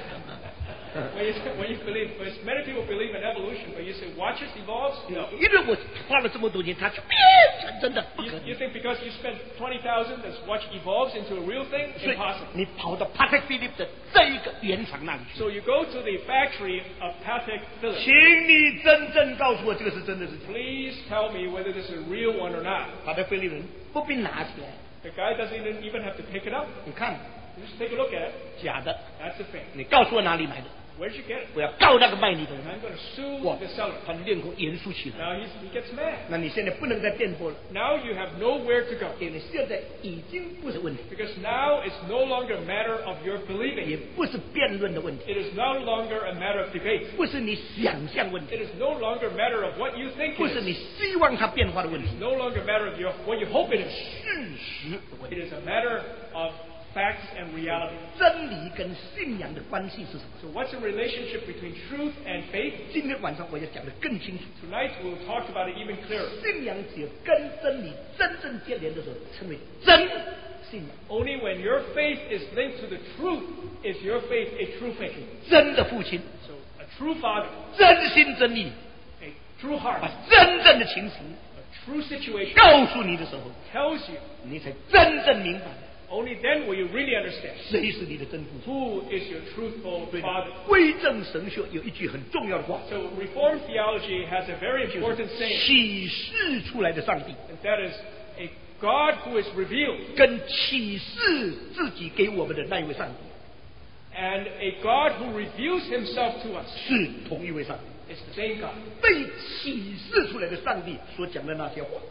when you believe, many people believe in evolution, but you say watches evolves? No. 因为我花了这么多钱，它就变成真的，不可 You 能。 think because you spent $20,000, this watch evolves into a real thing? 所以 Impossible. 你跑到 Patek Philippe 的这一个原厂那里去， So you go to the factory of Patek Philippe. 请你真正告诉我这个是真的是假的。 Please tell me whether this is a real one or not. Patek Philippe 人不必拿起来， The guy doesn't even have to pick it up. 你看 Just take a look at it. 假的， That's a fake. 你告诉我哪里买的？ Where'd you get it? 我要告那个卖你的人。 I'm going to sue 哇 the seller. 他的脸孔严肃起来。 Now he gets mad. 那你现在不能再辩驳了， Now you have nowhere to go. 因为现在已经不是问题， Because now it's no longer a matter of your 也 believing. 不是辩论的问题， It is no longer a matter of debate. 不是你想象问 It 题， is no longer a matter of what you think 不 it 是你 is. 希望它变化的问题， No longer a matter of what you hope it is. 事实的问 It 题。 is a matter of facts and reality. 真理跟信仰的关系是什么？ So what's the relationship between truth and faith? 今天晚上我要讲得更清楚。 Tonight we'll talk about it even clearer. 信仰只有跟真理真正接连的时候，称为真信仰。 Only when your faith is linked to the truth is your faith a true faith. 真的父亲， So a true father, 真心真意， a true heart, 把真正的情形 a true situation 告诉你的时候， tells you. 你才真正明白 Only then will you really understand 谁是你的真父亲。 who is your truthful 对的 father. 归正神学有一句很重要的话， So Reformed theology has a very 就 important 是 saying, 启示出来的上帝， and that is a God who is revealed 跟启示自己给我们的那一位上帝 and a God who reveals himself to us 是同一位上帝。 is the same God. 被启示出来的上帝所讲的那些话，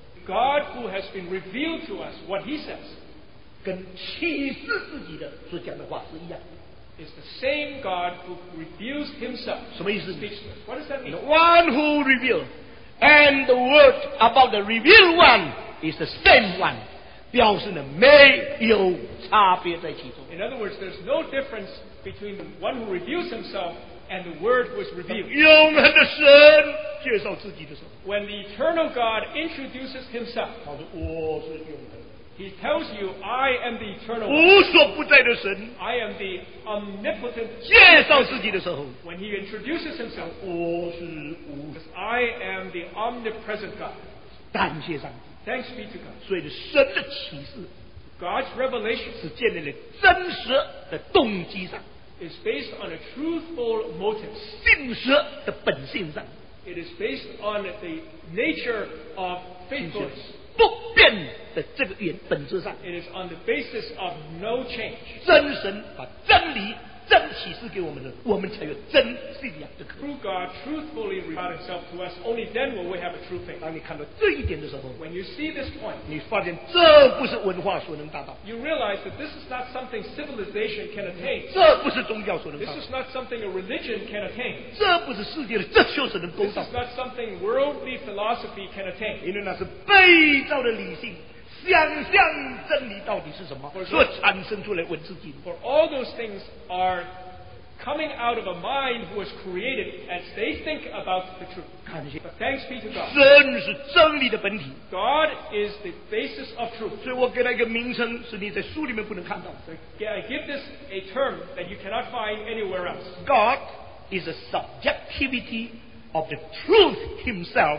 God who has been revealed to us, what he says, 跟启示自己的所讲的话是一样的。 is the same God who reveals himself. 什么意思？ Speaks to us. What does that mean? The one who revealed and the word about the revealed one is the same one， 表示呢没有差别在其中。 In other words, there's no difference between the one who reveals himself and the Word who is revealed. 永恒的神介绍自己的时候， When the eternal God introduces himself, 他说我是永恒， he tells you, I am the eternal one. 无所不在的神 I am the omnipotent. 介绍自己的时候， When he introduces himself, 我是无。 I am the omnipresent God. 感谢上帝， Thanks be to God. 所以神的启示 God's revelation 是建立在真实的动机上， is based on a truthful motive. 信实的本性上， It is based on the nature of faithfulness. 不变的这个本质上， It is on the basis of no change. 真神把真理、真启示给我们的，我们才有真信仰的可能。 True God truthfully revealed himself to us. Only then will we have a true faith. 当你看到这一点的时候， When you see this point, 你发现这不是文化所能达到， you realize that this is not something civilization can attain. 这不是宗教所能 This 达到， is not something a religion can attain. 这不是世界的哲学所能勾 This 到 is，not something worldly philosophy can attain. 因为那是被造的理性。想象真理到底是什么，所产生出来文字记录。 For all those things are coming out of a mind who was created as they think about the truth. 感谢 But thanks be to God. 神是真理的本体， God is the basis of truth. 所以我给他一个名称，是你在书里面不能看到的。 So I give this a term that you cannot find anywhere else. God is a subjectivity of the truth Himself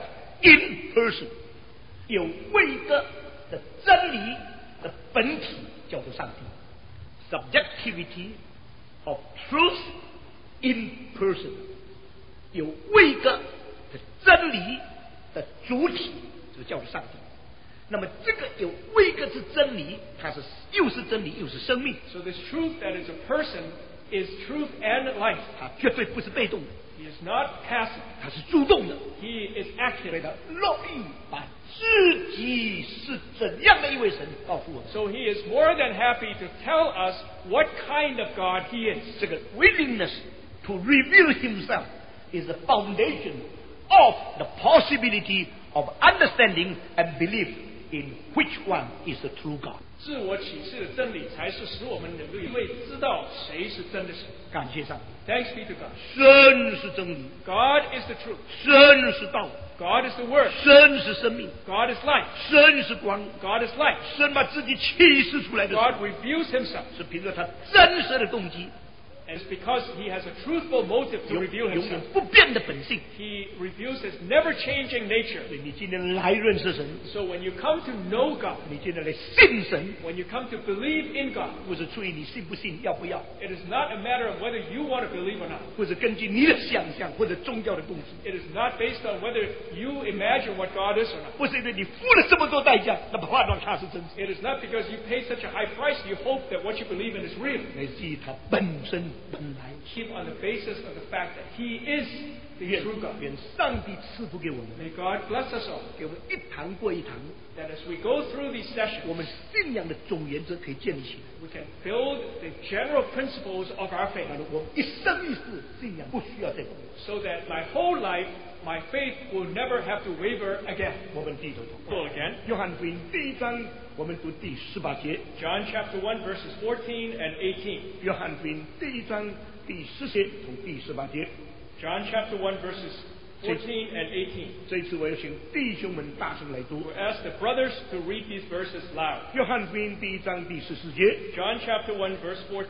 in person， 有位格的真理的本体叫做上帝。Subjectivity of truth in person， 有位格的真理的主体，就叫做上帝。那么这个有位格之真理，它是又是真理又是生命， So this truth that is a person is truth and life. 它绝对不是被动的， He is not passive. 它是主动的。 He is 所以 active. 他乐意把自己是怎样的一位神告诉我们。 So he is more than happy to tell us what kind of God he is. 这个 willingness to reveal himself is the foundation of the possibility of understanding and belief in which one is the true God。 自我启示的真理才是使我们能够因为知道谁是真的神。 感谢上帝， Thanks be to God. 神是真理， God is the truth. 神是道， God is the word. 神是生命， God is life. 神是光。 God is light. 神把自己启示出来的时候 God reveals himself. 是凭着他真实的动机， And it's because he has a truthful motive to 永 reveal 远 himself. 不变的本性。 He reveals his never-changing nature. 所以你今天来认识神， So when you come to know God, 你今天来信神， when you come to believe in God, 不是出于你信不信、要不要， it is not a matter of whether you want to believe or not. 或者根据你的想象或者宗教的动机， It is not based on whether you imagine what God is or not. 不是因为你付了这么多代价，那么判断他是真实， It is not because you pay such a high price you hope that what you believe in is real. 乃是基于他本身本来。 keep on the basis of the fact that He is the 愿 true God. 愿上帝赐福给我们， May God bless us all, 给我们一堂过一堂， that as we go through these 我们 sessions, 信仰的总原则可以建立起来。 we can build the general principles of our faith, 我们一生一世信仰不需要再动。 so that my whole life, my faith will never have to waver again. 我们低头祷 Go 告。 again. 约翰福音第1章，我们读第18节。 John chapter 1, verses 14 and 18. 约翰福音第1章第10节同第18节。 John chapter 1, verses 14 and 18. 这一次我要请弟兄们大声来读。 We'll ask the brothers to read these verses loud. 约翰福音第1章第14节。 John chapter 1, verse 14.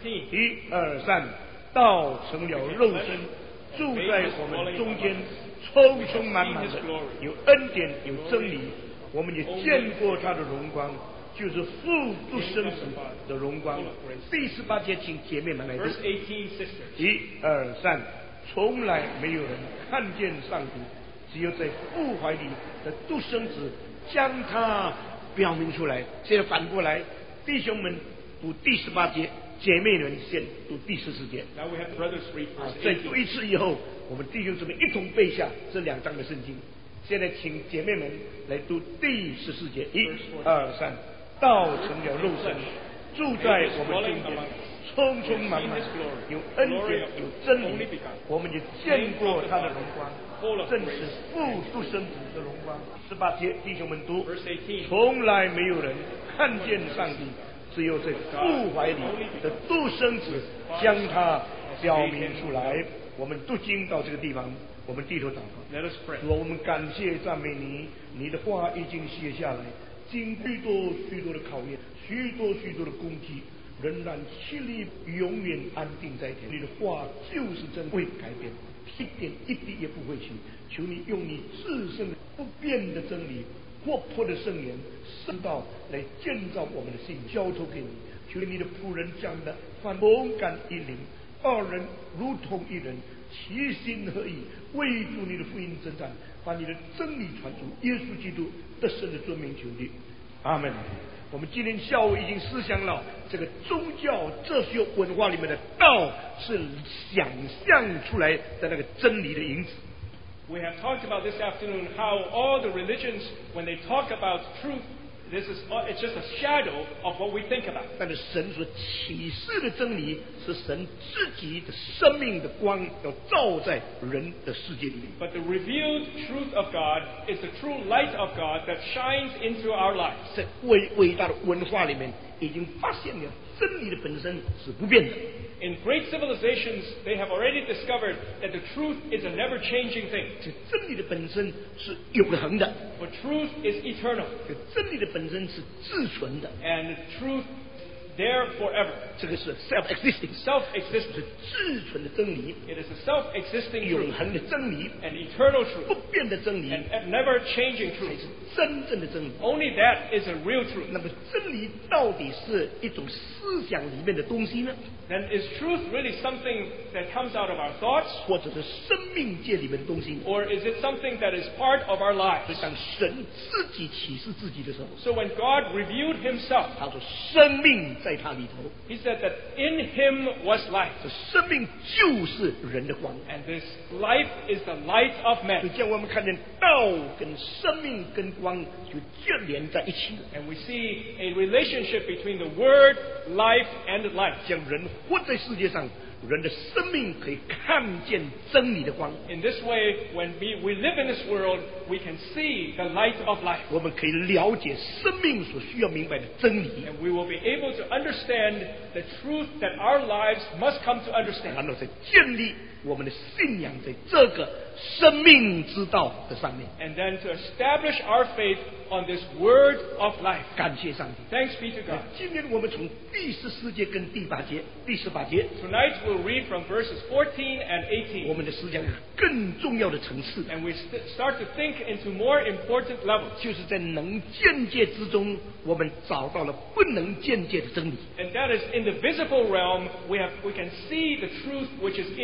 1、2、3，道成了肉身，住在我们中间，充充满满的，有恩典，有真理。我们也见过他的荣光，就是父独生子的荣光。第18节，请姐妹们来读。 Verse 18, sisters. 1、2、3，从来没有人看见上帝，只有在父怀里的独生子将他表明出来。现在反过来，弟兄们读第18节，姐妹们先读第14节。 Now we have brothers read verse 再读 18. 一次以后，我们弟兄姊妹一同背下这2章的圣经。现在请姐妹们来读第14节。1、2、3，道成了肉身，住在我们中间，充充满满，有恩典，有真理。我们也见过他的荣光，正是父独生子的荣光。18节，弟兄们读。 Verse 18. 从来没有人看见上帝，只有在父怀里的独生子将他表明出来。我们读经到这个地方，我们低头祷告。 Let us pray. 主啊，我们感谢赞美你，你的话已经写下来，经许多许多的考验，许多许多的攻击，仍然气力永远安定在天。你的话就是真，不会改变，一点一滴也不会去。求你用你自身不变的真理，活泼的圣言，圣道来建造我们的心，交托给你。求你的仆人讲的，凡同感一灵，二人如同一人，齐心合意，为主你的福音征战，把你的真理传出。耶稣基督得胜的尊名求你，阿门。我们今天下午已经思想了这个宗教哲学文化里面的道是想象出来的那个真理的影子。 We have talked about this afternoon how all the religions, when they talk about truth, it's just a shadow of what we think about. 但是神所启示的真理是神自己的生命的光，要照在人的世界里面。 But the revealed truth of God is the true light of God that shines into our lives. 在伟大的文化里面，已经发现了真理的本身是不变的。 In great civilizations, they have already discovered that the truth is a never-changing thing. 这真理的本身是永恒的， For truth is eternal, 这真理的本身是自存的， and truth there forever. 这个是 self-existing， Self-existent. 是自存的真理， It is a self-existing 永 truth, 恒的真理， an eternal 不 truth, 变的真理， and never-changing 才 truth. 是真正的真理。 Only that is a real truth. 那么真理到底是一种思想里面的东西呢， Then is truth really something that comes out of our thoughts, 或者是生命界里面的东西呢？ or is it something that is part of our 所 lives? 以当神自己启示自己的时候， So when God revealed himself, 他说生命在他里头， he said that in him was life, 这生命就是人的光。 and this life is the light of 就 men. 像我们看见道跟生命跟光就接连在一起了， And we see a relationship between the word, life, and light. 将人活在世界上，人的生命可以看见真理的光， In this way, when we live in this world, we can see the light of life. 我们可以了解生命所需要明白的真理， And we will be able to understand the truth that our lives must come to understand. 然后再建立我们的信仰在这个生命之道的上面。 And then to establish our faith on this word of life. 感谢上帝。 Thanks be to God. 今天我们从第14节跟第8节、第18节， Tonight we'll read from verses 14 and 我 18. 们的思想有更重要的层次， And we start to think into more important levels. 就是在能见界之中，我们找到了不能见界的真理。 And that is in the visible realm, we can see the truth which is invisible.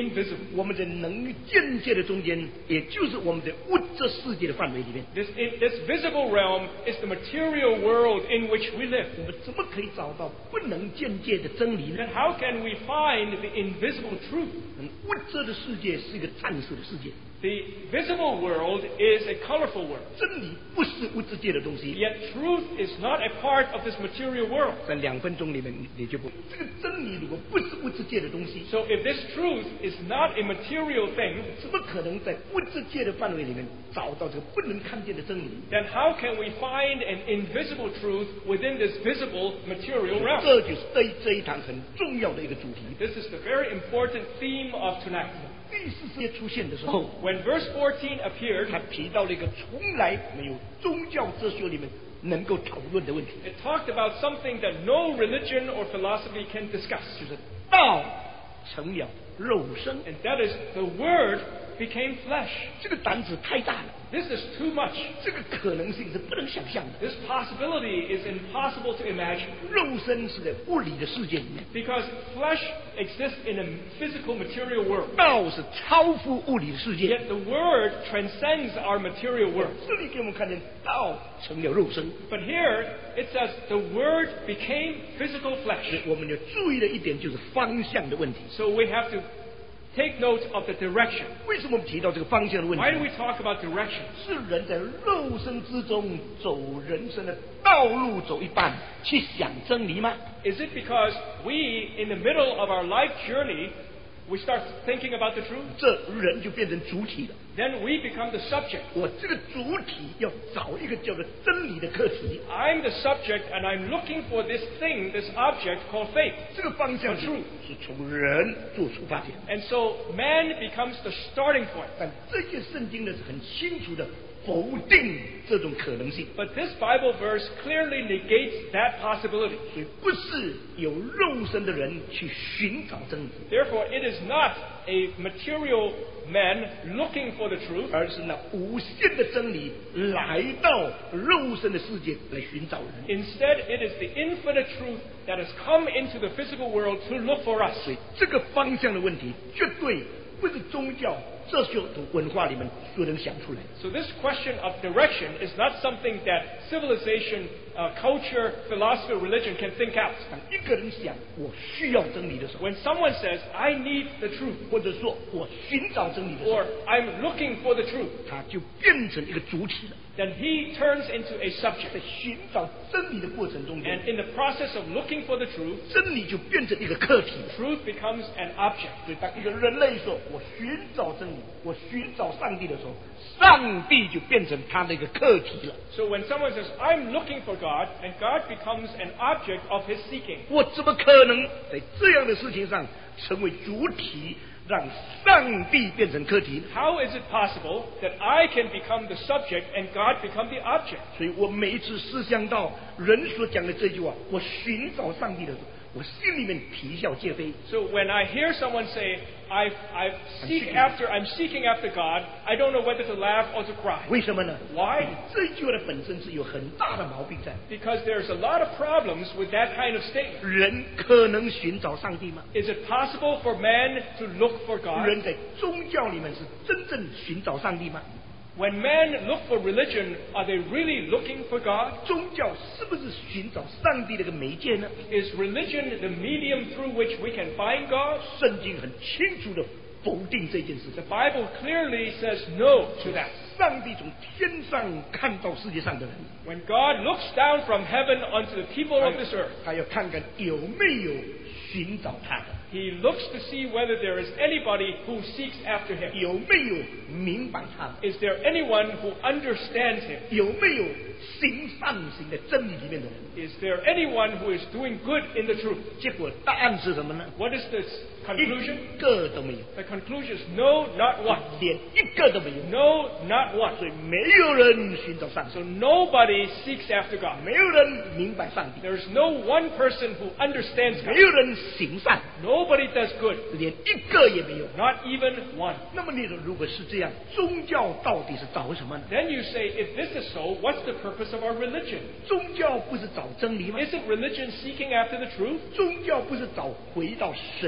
我们在能见界的中间，也就是我们的物质世界的范围里面。 This visible realm is the material world in which we live. 我们怎么可以找到不能见界的真理呢？ Then how can we find the invisible truth? 物质的世界是一个暂时的世界， The visible world is a colorful world. 真理不是物质界的东西。 Yet truth is not a part of this material world. 在2分钟里面，你就不这个真理如果不是物质界的东西， So if this truth is not a material thing, 怎么可能在物质界的范围里面找到这个不能看见的真理？ then how can we find an invisible truth within this visible material realm? 这就是这一堂很重要的一个主题。 This is the very important theme of tonight. 第4节出现的时候， When verse 14 appeared, 他提到了一个从来没有宗教哲学里面能够讨论的问题， it talked about something that no religion or philosophy can discuss. 就是道成了肉身。 And that is, the Word became flesh. 这个胆子太大了， This is too much. 这个可能性是不能想象的。 This possibility is impossible to imagine. 肉身是在物理的世界里面， Because flesh exists in a physical material world. 道是超乎物理的世界。 Yet the Word transcends our material world. 这里给我们看见道成了肉身， But here it says the Word became physical flesh. 我们要注意的一点就是方向的问题。 So we have to take note of the direction. 为什么我们提到这个方向的问 Why do 题？ we talk about direction? 是人在肉身之中走人生的道路走一半，去想真理吗？ Is it because we, in the middle of our life journey, we start thinking about the truth? 这人就变成主体了。 Then we become the subject. 我这个主体要找一个叫做真理的课题， I'm the subject and I'm looking for this thing, this object called faith. 这个方向是从人做出发点。 And so man becomes the starting point. 但这些圣经呢是很清楚的否定这种可能性， But this Bible verse clearly negates that possibility. 所以不是有肉身的人去寻找真理， Therefore, it is not a material man looking for the truth, 而是那无限的真理来到肉身的世界来寻找人。 instead, it is the infinite truth that has come into the physical world to look for us. 所以这个方向的问题，绝对不是宗教、哲学和文化里面所能想出来的。 So this question of direction is not something that civilization, culture, philosophy, or religion can think out. 当一个人想我需要真理的时候， When someone says, I need the truth, 或者说我寻找真理的时候， or I'm looking for the truth, 他就变成一个主体了。 then he turns into a subject. 在寻找真理的过程中间， And in the process of looking for the truth, 真理就变成一个课题了。 truth becomes an object. 所以，当一个人类说“我寻找真理，我寻找上帝”的时候，上帝就变成他的一个课题了。 So when someone says, I'm looking for God, and God becomes an object of his seeking. 我怎么可能在这样的事情上成为主体，让上帝变成课题呢？ How is it possible that I can become the subject and God become the object? 所以我每一次思想到人所讲的这句话“我寻找上帝”的时候，我心里面啼笑皆非。 So when I hear someone say, I'm seeking after God, I don't know whether to laugh or to cry. 为什么呢？ Why? 这句话的本身是有很大的毛病在。 Because there's a lot of problems with that kind of statement. 人可能寻找上帝吗？ Is it possible for man to look for God? 人在宗教里面是真正寻找上帝吗？ When men look for religion, are they really looking for God? 宗教是不是寻找上帝的一个媒介呢？ Is religion the medium through which we can find God? 圣经很清楚的否定这件事情 The。Bible clearly says no to that. 上帝从天上看到世界上的人， When God looks down from heaven onto the people of this earth, 他要看看有没有寻找他的， He looks to see whether there is anybody who seeks after Him. 有没有明白他的， Is there anyone who understands Him? 有没有行善行在真理里面的人。 Is there anyone who is doing good in the truth? 结果答案是什么呢？ What is the conclusion? 一个都没有， The conclusion is no, not one. 连一个都没有。 No, not one. 所以没有人寻找上帝， So nobody seeks after God. 没有人明白上帝， There is no one person who understands 没 God. 有人行善， Nobody does good. 连一个也没有。 Not even one. 那么你说，如果是这样，宗教到底是找什么呢？ Then you say, if this is so, what's the purpose of our religion? 宗教不是找真理吗？ Isn't religion seeking after the truth? 宗教不是找回到神那里的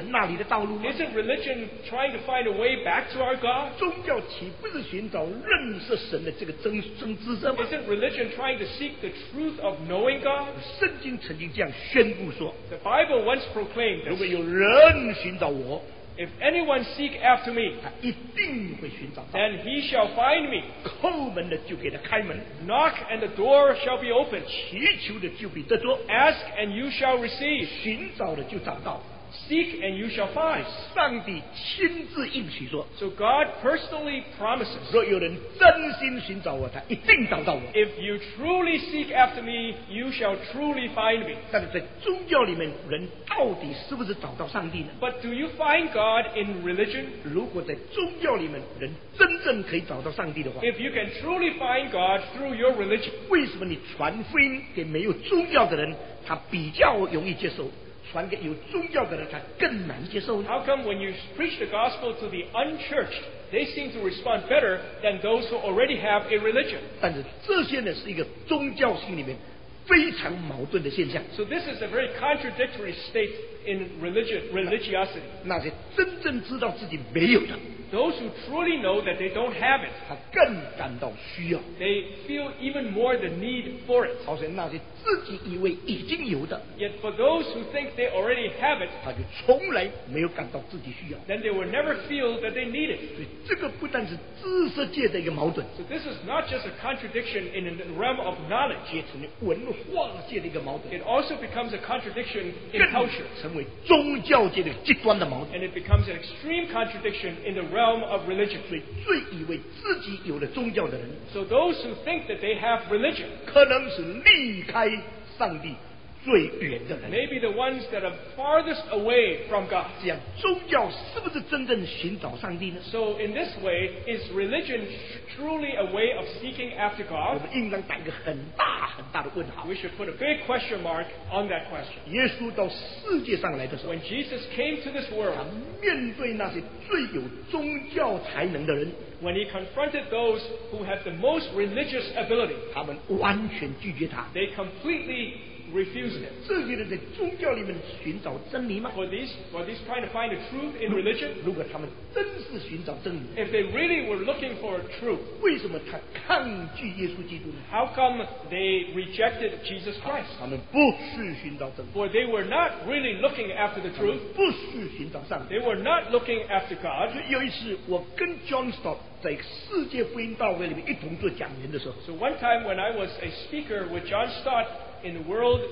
道路吗？ Isn't religion trying to find a way back to our God? 宗教岂不是寻找认识神的这个真知识吗？ Isn't religion trying to seek the truth of knowing God? 圣经曾经这样宣布说： The Bible once proclaimed 如果 this. 有人寻找我， If anyone seek after me, 他一定会寻找到。 then he shall find me. 叩门的就给他开门， Knock and the door shall be opened. 祈求的就必得着， Ask and you shall receive. 寻找的就找到。 Seek and you shall find. 上帝亲自应许说： So God personally promises, 若有人真心寻找我，他一定找到我。 if you truly seek after me, you shall truly find me. 但是在宗教里面，人到底是不是找到上帝呢？ But do you find God in religion? 如果在宗教里面，人真正可以找到上帝的话， If you can truly find God through your religion, 为什么你传福音给没有宗教的人，他比较容易接受；传给有宗教的人，他更难接受呢？ how come when you preach the gospel to the unchurched, they seem to respond better than those who already have a religion? 但是这些呢，是一个宗教性里面非常矛盾的现象。 So this is a very contradictory state in religiosity. 那些真正知道自己没有的， Those who truly know that they don't have it, 他更感到需要； they feel even more the need for it. 好像那些自己以为已经有的， Yet for those who think they already have it, 他就从来没有感到自己需要。 then they will never feel that they need it. 所以这个不但是知识界的一个矛盾， So this is not just a contradiction in the realm of knowledge. 也成为文化界的一个矛盾， It also becomes a contradiction in 更 culture. 成为宗教界的极端的矛盾。 And it becomes an extreme contradiction in the realm of religion. 所以最以为自己有了宗教的人， So those who think that they have religion 可能是离开上帝最远的人。 may be the ones that are farthest away from God. 这样，宗教是不是真正寻找上帝呢？ So in this way, is religion truly a way of seeking after 我 God? 们应当打一个很大很大的问号。 We should put a big question mark on that question. 耶稣到世界上来的时候， When Jesus came to this 他 world, 面对那些最有宗教才能的人， when he confronted those who had the most religious ability, 他们完全拒绝他。 they completely refused him. 这些人在宗教里面寻找真理吗？ Were these trying to find the truth in religion? 如果他们真是寻找真理， If they really were looking for truth, 为什么他抗拒耶稣基督呢？ how come they rejected Jesus Christ? 他们不是寻找真理， For they were not really looking after the 他们 truth. 不是寻找上帝。 They were not looking after God. 所以有一次，我跟 John Stott 在世界福音大会里面一同做讲员的时候， So one time when I was a speaker with John Stott in the World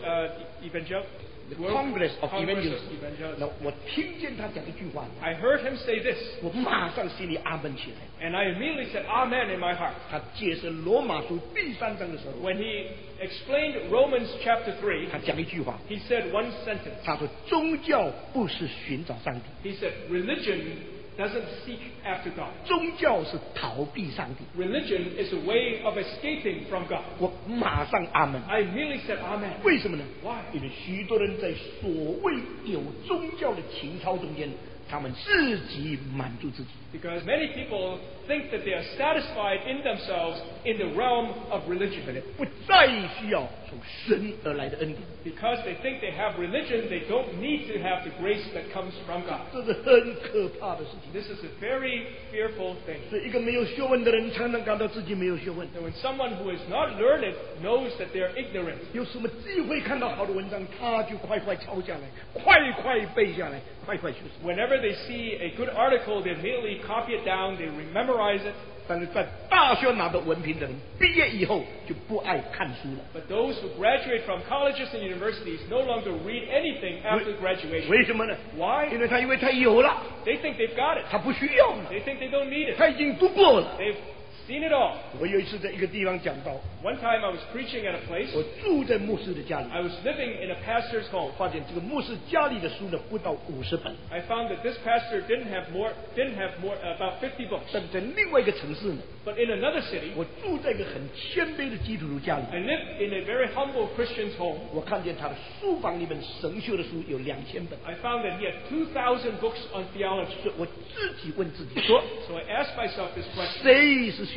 Congress of Congress Evangelists， of Evangelists, 那我听见他讲一句话， I heard him say this, 我马上心里阿门起来。 and I immediately said Amen in my heart. 他解释罗马书第3章的时候， When he explained Romans chapter 3, 他讲一句话， he said one sentence. 他说宗教不是寻找上帝， He said, religion doesn't seek after God. 宗教是逃避上帝。 Religion is a way of escaping from God. 我马上阿门。 I immediately said Amen. 为什么呢？ Why? 因为许多人在所谓有宗教的情操中间，他们自己满足自己。 Because many people think that they are satisfied in themselves in the realm of religion. 不再需要从神而来的恩典， Because they think they have religion, they don't need to have the grace that comes from God. 这是很可怕的事情。 This is a very fearful thing. 所以，一个没有学问的人常常感到自己没有学问。 And when someone who is not learned knows that they are ignorant, 有什么机会看到好的文章，他就快快抄下来，快快背下来，快快学习。 whenever they see a good article, they immediately copy it down, they memorize it. 但是在大学拿到文凭的人，毕业以后就不爱看书了。 But those who graduate from colleges and universities no longer read anything after graduation. 为什么呢？ Why? 因为他以为他有了， They think they've got it. 他不需要了， They think they don't need it. 他已经读过了。 They've seen it all. 我有一次在一个地方讲到， One time I was preaching at a place. 我住在牧师的家里， I was living in a pastor's home. 发现这个牧师家里的书呢不到50本， I found that this pastor didn't have about 50 books. 但在另外一个城市呢， But in another city, 我住在一个很谦卑的基督徒家里， I lived in a very humble Christian's home. 我看见他的书房里面神修的书有2000本， I found that he had 2,000 books on theology. 所以我自己问自己说， So I asked myself this question. 谁是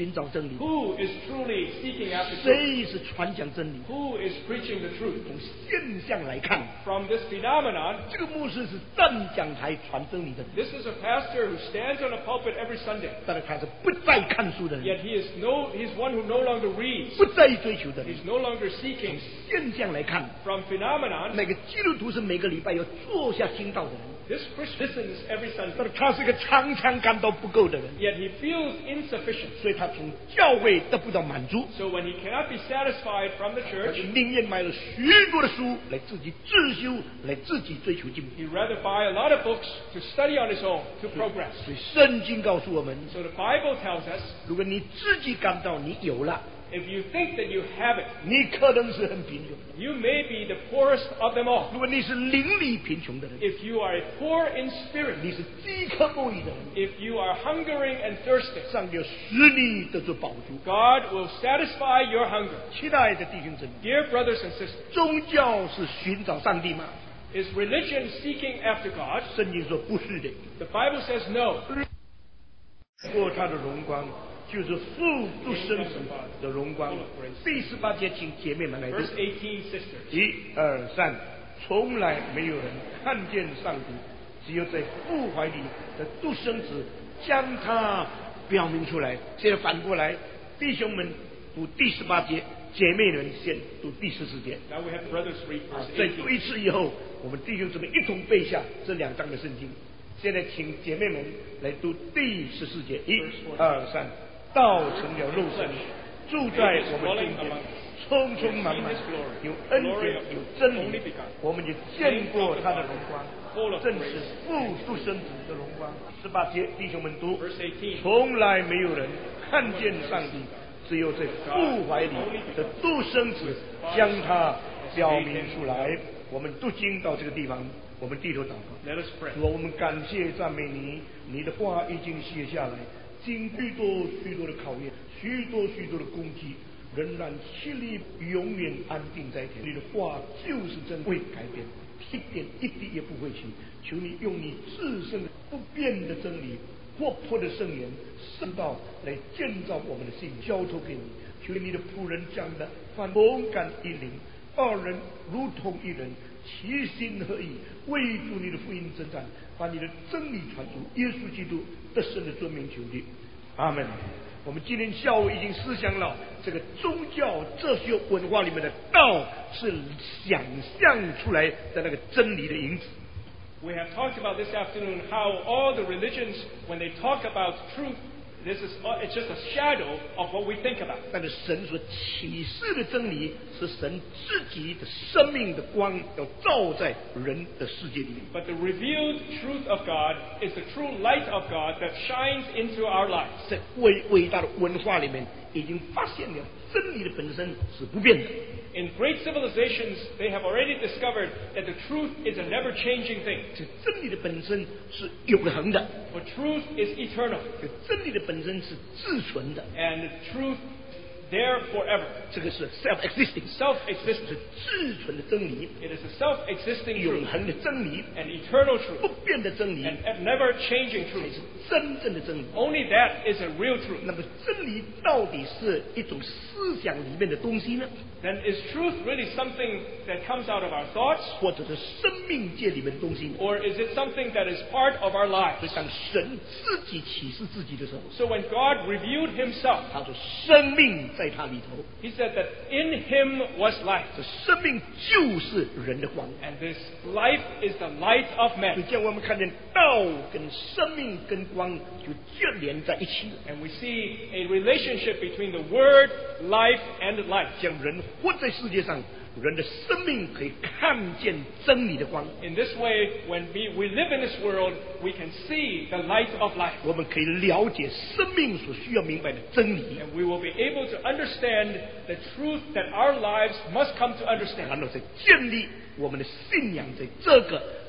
寻找真理？ Who is truly seeking after truth? 谁是传讲真理？ Who is preaching the truth? 从现象来看， From this phenomenon, 这个牧师是站讲台传真理的人， this is a pastor who stands on a pulpit every Sunday. 但是他是不再看书的人， Yet he's one who no longer reads. 不再追求的人。 He's no longer seeking. 现象来看， From phenomenon, 每个基督徒是每个礼拜要坐下听道的人， this Christian listens every 但 Sunday. 是他是个常常感到不够的人， Yet he feels insufficient. 所以他从教会得不到满足， So when he cannot be satisfied from the 他 church, 就宁愿买了许多的书来自己自修，来自己追求进步。 he'd rather buy a lot of books to study on his own, to progress. 所以圣经告诉我们， So the Bible tells us, 如果你自己感到你有了， if you think that you have it, 你可能是很贫穷的； you may be the poorest of them all. 如果你是邻里贫穷的人， If you are poor in spirit, 你是饥渴不已的人， if you are hungering and thirsting, 上帝要使你得着饱足。 God will satisfy your hunger. 亲爱的弟兄姊妹， Dear brothers and sisters, 宗教是寻找上帝吗？ is religion seeking after God? 圣经说不是的。 The Bible says no. 过他的荣光，就是父独生子的荣光。第18节，请姐妹们来读。 Verse 18, sisters. 1、2、3，从来没有人看见上帝，只有在父怀里的独生子将他表明出来。现在反过来，弟兄们读第18节，姐妹们先读第14节。 Now we have brothers read 再 verse 读 18. 一次以后，我们弟兄姊妹一同背下这2章的圣经。现在请姐妹们来读第14节，1、2、3，道成了肉身，住在我们中间，充充满满，有恩典，有真理。我们也见过他的荣光，正是父独生子的荣光。18节，弟兄们读， Verse 18. 从来没有人看见上帝，只有在父怀里的独生子将他表明出来。我们读经到这个地方，我们低头祷告。 Let us pray. 主啊，我们感谢赞美你，你的话已经写下来，经许多许多的考验，许多许多的攻击，仍然气力永远安定在天。你的话就是真，会改变，一点一滴也不会起。求你用你自身不变的真理、活泼的圣言、圣道来建造我们的心，交托给你。求你的仆人讲的，凡同感一灵，二人如同一人，齐心合意，为主你的福音征战，把你的真理传出。耶稣基督得胜的尊名求你，阿门。我们今天下午已经思想了这个宗教哲学文化里面的道是想象出来的那个真理的影子。 We have talked about this afternoon how all the religions, when they talk about truth, it's just a shadow of what we think about. 但是神所启示的真理是神自己的生命的光，要照在人的世界里面。 But the revealed truth of God is the true light of God that shines into our lives. 在伟大的文化里面，已经发现了真理的本身是不变的。 In great civilizations, they have already discovered that the truth is a never-changing thing. 这真理的本身是永恒的， For truth is eternal, 这真理的本身是自存的， and truth there forever. 这个是 self-existing， 是 Self-existent. 自存的真理， It is a self-existing 永 truth, 恒的真理， an eternal 不 truth, 变的真理， and never-changing 才 truth. 是真正的真理。 Only that is a real truth. 那么真理到底是一种思想里面的东西呢， Then is truth really something that comes out of our thoughts, 或者是生命界里面的东西呢？ or is it something that is part of our 所 lives? 以当神自己启示自己的时候， So when God revealed himself, 他说生命在他里头， he said that in him was life, 这生命就是人的光。 and this life is the light of 所以 men. 这样我们看见道跟生命跟光就接连在一起了， And we see a relationship between the word, life, and light. 将人活在世界上，人的生命可以看见真理的光， In this way, when we live in this world, we can see the light of life. 我们可以了解生命所需要明白的真理， And we will be able to understand the truth that our lives must come to understand. 然后再建立我们的信仰在这个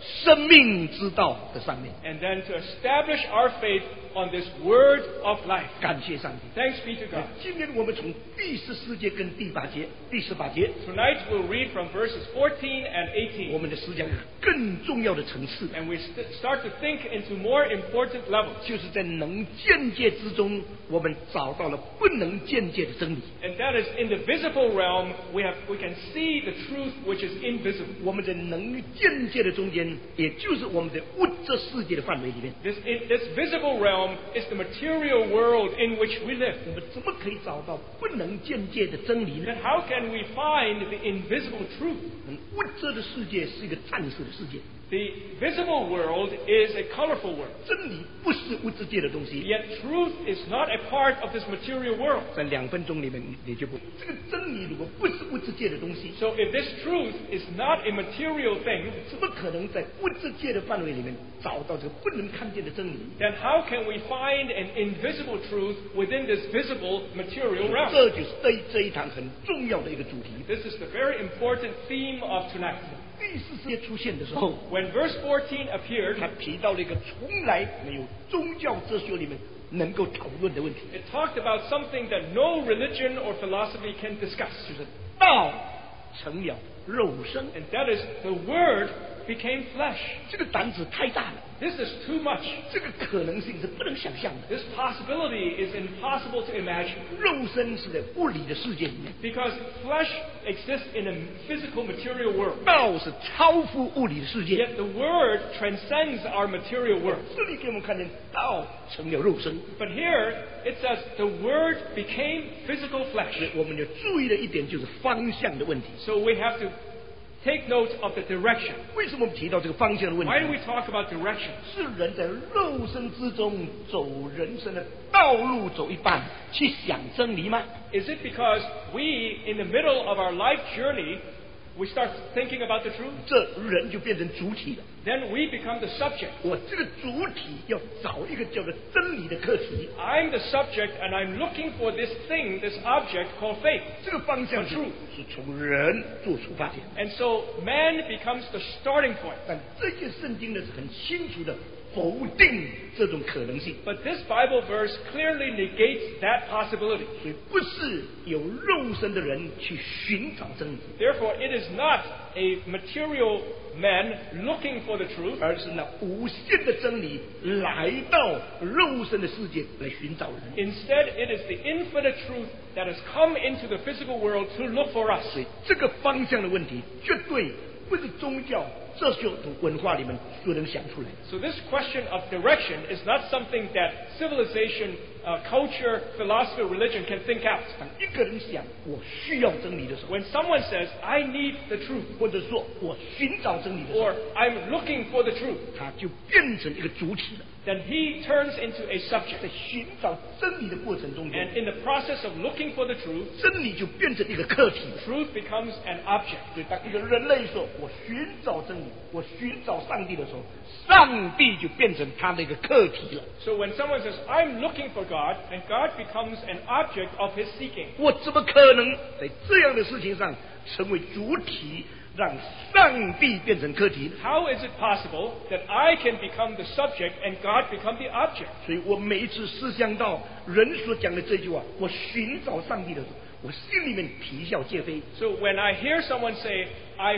生命之道的上面。 and then to establish our faith on this word of life. 感谢上帝。 Thanks be to God. 今天我们从第14节跟第18节、第18节， Tonight we'll read from verses 14 and 我 18, 们的思想更重要的层次， and we start to think into more important levels. 就是在能见界之中，我们找到了不能见界的真理。 And that is in the visible realm, we can see the truth which is invisible. 我们在能见界的中间，也就是我们的物质世界的范围里面， This visible realm is the material world in which we live. 我们怎么可以找到不能见界的真理呢 Then？how can we find the invisible truth? 物质的世界是一个暂时的世界， The visible world is a colorful world. 真理不是物质界的东西。 Yet truth is not a part of this material world. 在2分钟里面，你就不这个真理如果不是物质界的东西， So if this truth is not a material thing, 怎么可能在物质界的范围里面找到这个不能看见的真理？ then how can we find an invisible truth within this visible material realm? 这就是这一堂很重要的一个主题。 This is the very important theme of tonight. 第14节出现的时候， When verse 14 appeared, 他提到了一个从来没有宗教哲学里面能够讨论的问题， it talked about something that no religion or philosophy can discuss. 就是道成了肉身。 And that is the Word became flesh. 这个胆子太大了， This is too much. 这个可能性是不能想象的。 This possibility is impossible to imagine 肉身是在物理的世界里面， because flesh exists in a physical material world. 道是超乎物理的世界。 Yet the Word transcends our material world. 这里给我们看见道成了肉身。 But here it says the Word became physical flesh. 我们要注意的一点就是方向的问题。 So we have to take note of the direction. 为什么我们提到这个方向的问 Why do 题？ we talk about direction? 是人在肉身之中走人生的道路走一半，去想真理吗？ Is it because we, in the middle of our life journey, we start thinking about the truth? 这人就变成主体了。 Then we become the subject. 我这个主体要找一个叫做真理的课题， I'm the subject and I'm looking for this thing, this object called faith. 这个方向是从人做出发点。 And so man becomes the starting point. 但这些圣经呢是很清楚的否定这种可能性， But this Bible verse clearly negates that possibility. 所以不是有肉身的人去寻找真理， Therefore, it is not a material man looking for the truth, 而是那无限的真理来到肉身的世界来寻找人。 instead, it is the infinite truth that has come into the physical world to look for us. 所以这个方向的问题，绝对不是宗教、哲学等文化里面所能想出来的。 So this question of direction is not something that civilization, culture, philosophy, or religion can think out. 当一个人想我需要真理的时候， When someone says, I need the truth, 或者说我寻找真理的时候， or I'm looking for the truth, 他就变成一个主体了。 then he turns into a 在 subject. 寻找真理的过程中间， And in the process of looking for the truth, 真理就变成一个课题了。 truth becomes an object. 所以，当一个人类说“我寻找真理，我寻找上帝”的时候，上帝就变成他的一个课题了。 So when someone says, I'm looking for God, then God becomes an object of his seeking. 我怎么可能在这样的事情上成为主体，让上帝变成课题呢？ How is it possible that I can become the subject and God become the object? 所以我每一次思想到人所讲的这句话“我寻找上帝”的时候，我心里面啼笑皆非。 So when I hear someone say, I'm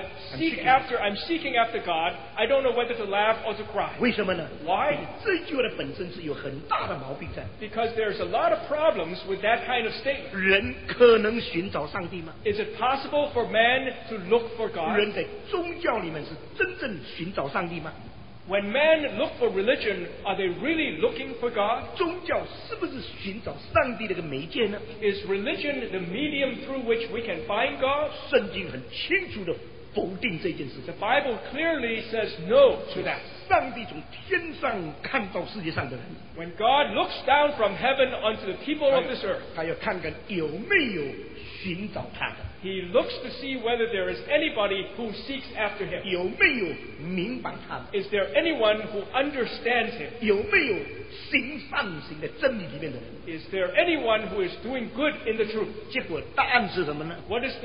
seeking after God, I don't know whether to laugh or to cry. 为什么呢？ Why? 这句话的本身是有很大的毛病在。 Because there's a lot of problems with that kind of statement. 人可能寻找上帝吗？ Is it possible for man to look for God? 人在宗教里面是真正寻找上帝吗？ When men look for religion, are they really looking for God? 宗教是不是寻找上帝的一个媒介呢？ Is religion the medium through which we can find God? 圣经很清楚的否定这件事情 The。Bible clearly says no to that. 上帝从天上看到世界上的人， When God looks down from heaven onto the people of this earth, 他要看看有没有寻找他的， He looks to see whether there is anybody who seeks after Him. 有没有明白他的， Is there anyone who understands Him? 有没有行善行的真理里面的人。 Is there anyone who is doing good in the truth? 结果答案是什么呢？ What is the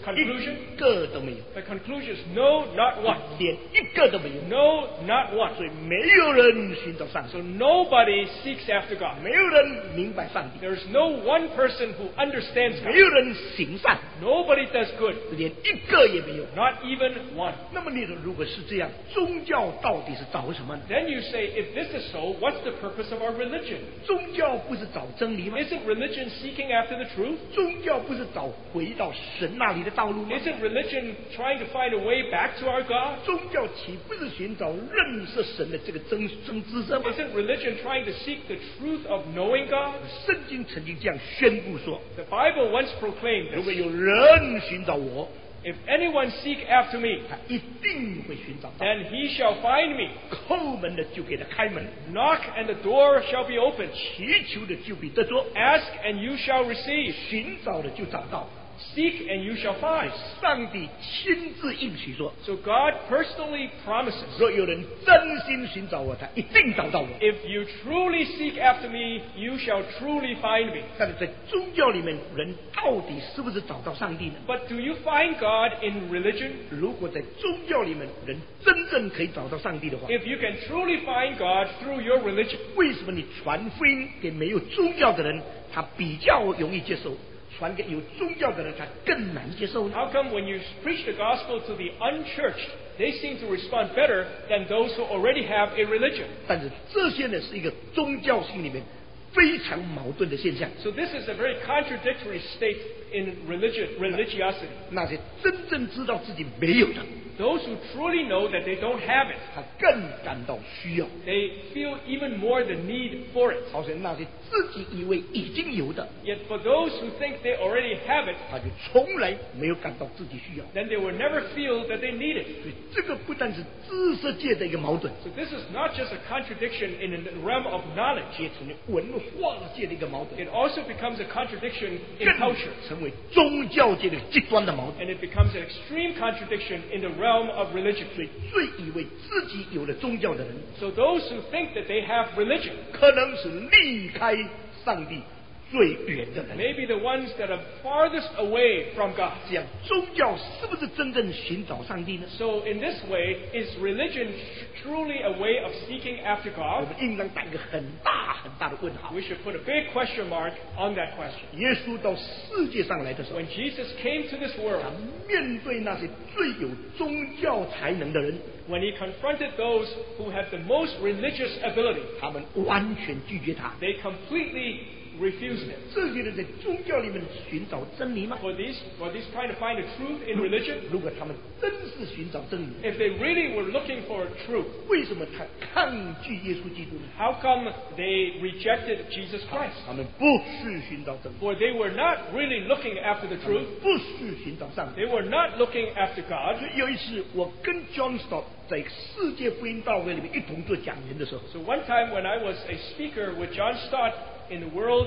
Conclusion? 一个都没有， The conclusion is no, not one. 连一个都没有。 No, not one. 所以没有人寻找上帝， So nobody seeks after God. 没有人明白上帝， There's no one person who understands 没 God. 有人行善， Nobody does good. 连一个也没有。 Not even one. 那么你说，如果是这样，宗教到底是找什么呢？ Then you say, if this is so, what's the purpose of our religion? 宗教不是找真理吗？ Isn't religion seeking after the truth? 宗教不是找回到神那里的道路吗？ Isn't religion trying to find a way back to our God? 宗教岂不是寻找认识神的这个真知识吗？ Isn't religion trying to seek the truth of knowing God? 圣经曾经这样宣布说： The Bible once proclaimed 如果 this. 有人寻找我， If anyone seek after me, 他一定会寻找到。 then he shall find me. 叩门的就给他开门， Knock and the door shall be opened. 祈求的就必得着， Ask and you shall receive. 寻找的就找到。 Seek and you shall find. 上帝亲自应许说： So God personally promises, 若有人真心寻找我，他一定找到我。 if you truly seek after me, you shall truly find me. 但是在宗教里面，人到底是不是找到上帝呢？ But do you find God in religion? 如果在宗教里面，人真正可以找到上帝的话， If you can truly find God through your religion, 为什么你传福音给没有宗教的人，他比较容易接受；传给有宗教的人，他更难接受呢？ how come when you preach the gospel to the unchurched, they seem to respond better than those who already have a religion? 但是这些呢，是一个宗教性里面非常矛盾的现象。 So this is a very contradictory state in religiosity. 那些真正知道自己没有的， Those who truly know that they don't have it, 他更感到需要； they feel even more the need for it. 好像那些自己以为已经有的， Yet for those who think they already have it, 他就从来没有感到自己需要。 then they will never feel that they need it. 所以这个不但是知识界的一个矛盾， So this is not just a contradiction in the realm of knowledge. 也成为文化界的一个矛盾， It also becomes a contradiction in 更 culture. 成为宗教界的极端的矛盾。 And it becomes an extreme contradiction in the realm of religion. 所以，最以为自己有了宗教的人， So those who think that they have religion 可能是离开上帝最远的人。 may be the ones that are farthest away from God. 这样，宗教是不是真正寻找上帝呢？ So in this way, is religion truly a way of seeking after 我 God? 们应当打一个很大很大的问号。 We should put a big question mark on that question. 耶稣到世界上来的时候， When Jesus came to this 他 world, 面对那些最有宗教才能的人， when he confronted those who had the most religious ability, 他们完全拒绝他。 they completely refused him. 这些人在宗教里面寻找真理吗？ For these trying to find the truth in religion, 如果他们真是寻找真理， if they really were looking for truth, 为什么他抗拒耶稣基督呢？ how come they rejected Jesus Christ? 他们不是寻找真理， For they were not really looking after the 他们 truth. 不是寻找上帝。 They were not looking after God. 所以有一次，我跟 John Stott 在世界福音大会里面一同做讲员的时候， So one time when I was a speaker with John Stott in the World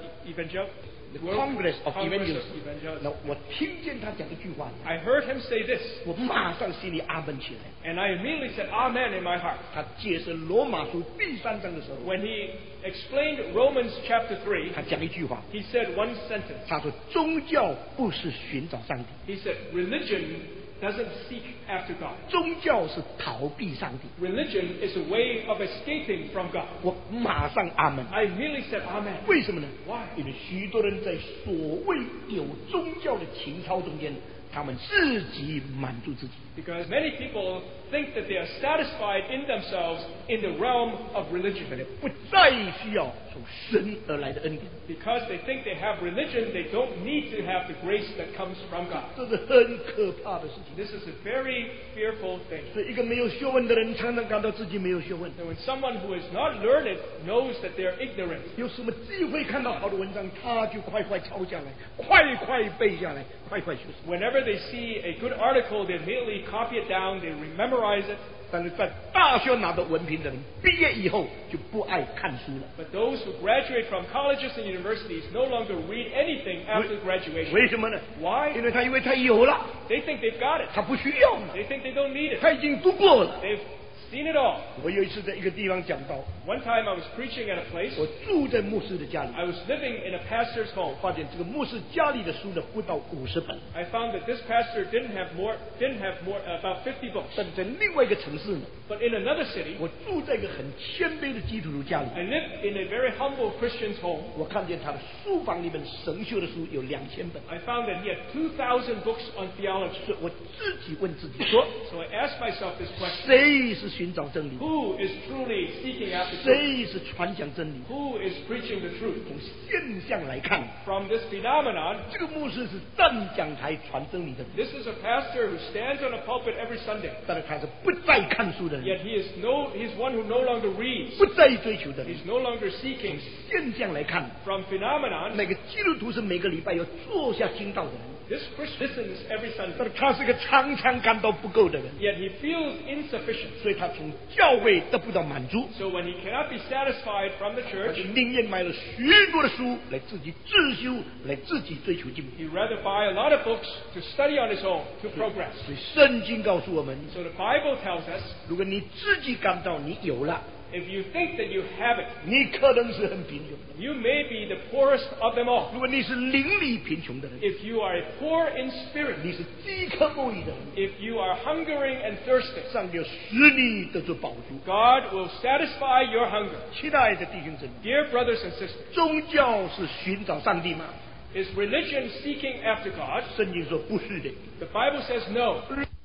Congress of Congress Evangelists， of Evangelists, 那我听见他讲一句话， I heard him say this, 我马上心里阿门起来。 and I immediately said Amen in my heart. 他解释罗马书第3章的时候， When he explained Romans chapter 3, 他讲一句话， he said one sentence. 他说宗教不是寻找上帝， He said religion doesn't seek after God. 宗教是逃避上帝。 Religion is a way of escaping from God. 我马上阿门。 I immediately said Amen. 为什么呢？ Why? 因为许多人在所谓有宗教的情操中间，他们自己满足自己。 Because many people think that they are satisfied in themselves in the realm of religion. 不再需要从神而来的恩典， Because they think they have religion, they don't need to have the grace that comes from God. 这是很可怕的事情。 This is a very fearful thing. 所以，一个没有学问的人常常感到自己没有学问。 And when someone who is not learned knows that they are ignorant, 有什么机会看到好的文章，他就快快抄下来，快快背下来，快快学习。 whenever they see a good article, they immediately copy it down, they memorize it. 但是在大学拿到文凭的人，毕业以后就不爱看书了。 But those who graduate from colleges and universities no longer read anything after graduation. 为什么呢？ Why? 因为他以为他有了， They think they've got it. 他不需要了， They think they don't need it. 他已经读过了。 They've seen it all. 我有一次在一个地方讲到， One time I was preaching at a place. 我住在牧师的家里， I was living in a pastor's home. 发现这个牧师家里的书呢不到50本， I found that this pastor didn't have about 50 books. 但在另外一个城市呢， But in another city, 我住在一个很谦卑的基督徒家里， I lived in a very humble Christian's home. 我看见他的书房里面神修的书有2000本， I found that he had 2,000 books on theology. 所以我自己问自己说， So I asked myself this question. 谁是寻找真理？ Who is truly seeking after truth? 谁是传讲真理？ Who is preaching the truth? 从现象来看， From this phenomenon, 这个牧师是站讲台传真理的人， this is a pastor who stands on a pulpit every Sunday. 但是他是不再看书的人， Yet he's one who no longer reads. 不再追求的人。 He's no longer seeking. 现象来看， From phenomenon, 每个基督徒是每个礼拜要坐下听道的人， this Christian listens every 但 Sunday. 是他是个常常感到不够的人， Yet he feels insufficient. 所以他从教会得不到满足， So when he cannot be satisfied from the 他 church, 就宁愿买了许多的书来自己自修，来自己追求进步。 he'd rather buy a lot of books to study on his own, to progress. 所以圣经告诉我们， So the Bible tells us, 如果你自己感到你有了， if you think that you have it, 你可能是很贫穷的； you may be the poorest of them all. 如果你是邻里贫穷的人， If you are poor in spirit, 你是饥渴慕义的人， if you are hungering and thirsting, 上帝要使你得着饱足。 God will satisfy your hunger. 亲爱的弟兄姊妹， Dear brothers and sisters, 宗教是寻找上帝吗？ is religion seeking after God? 圣经说不是的。 The Bible says no.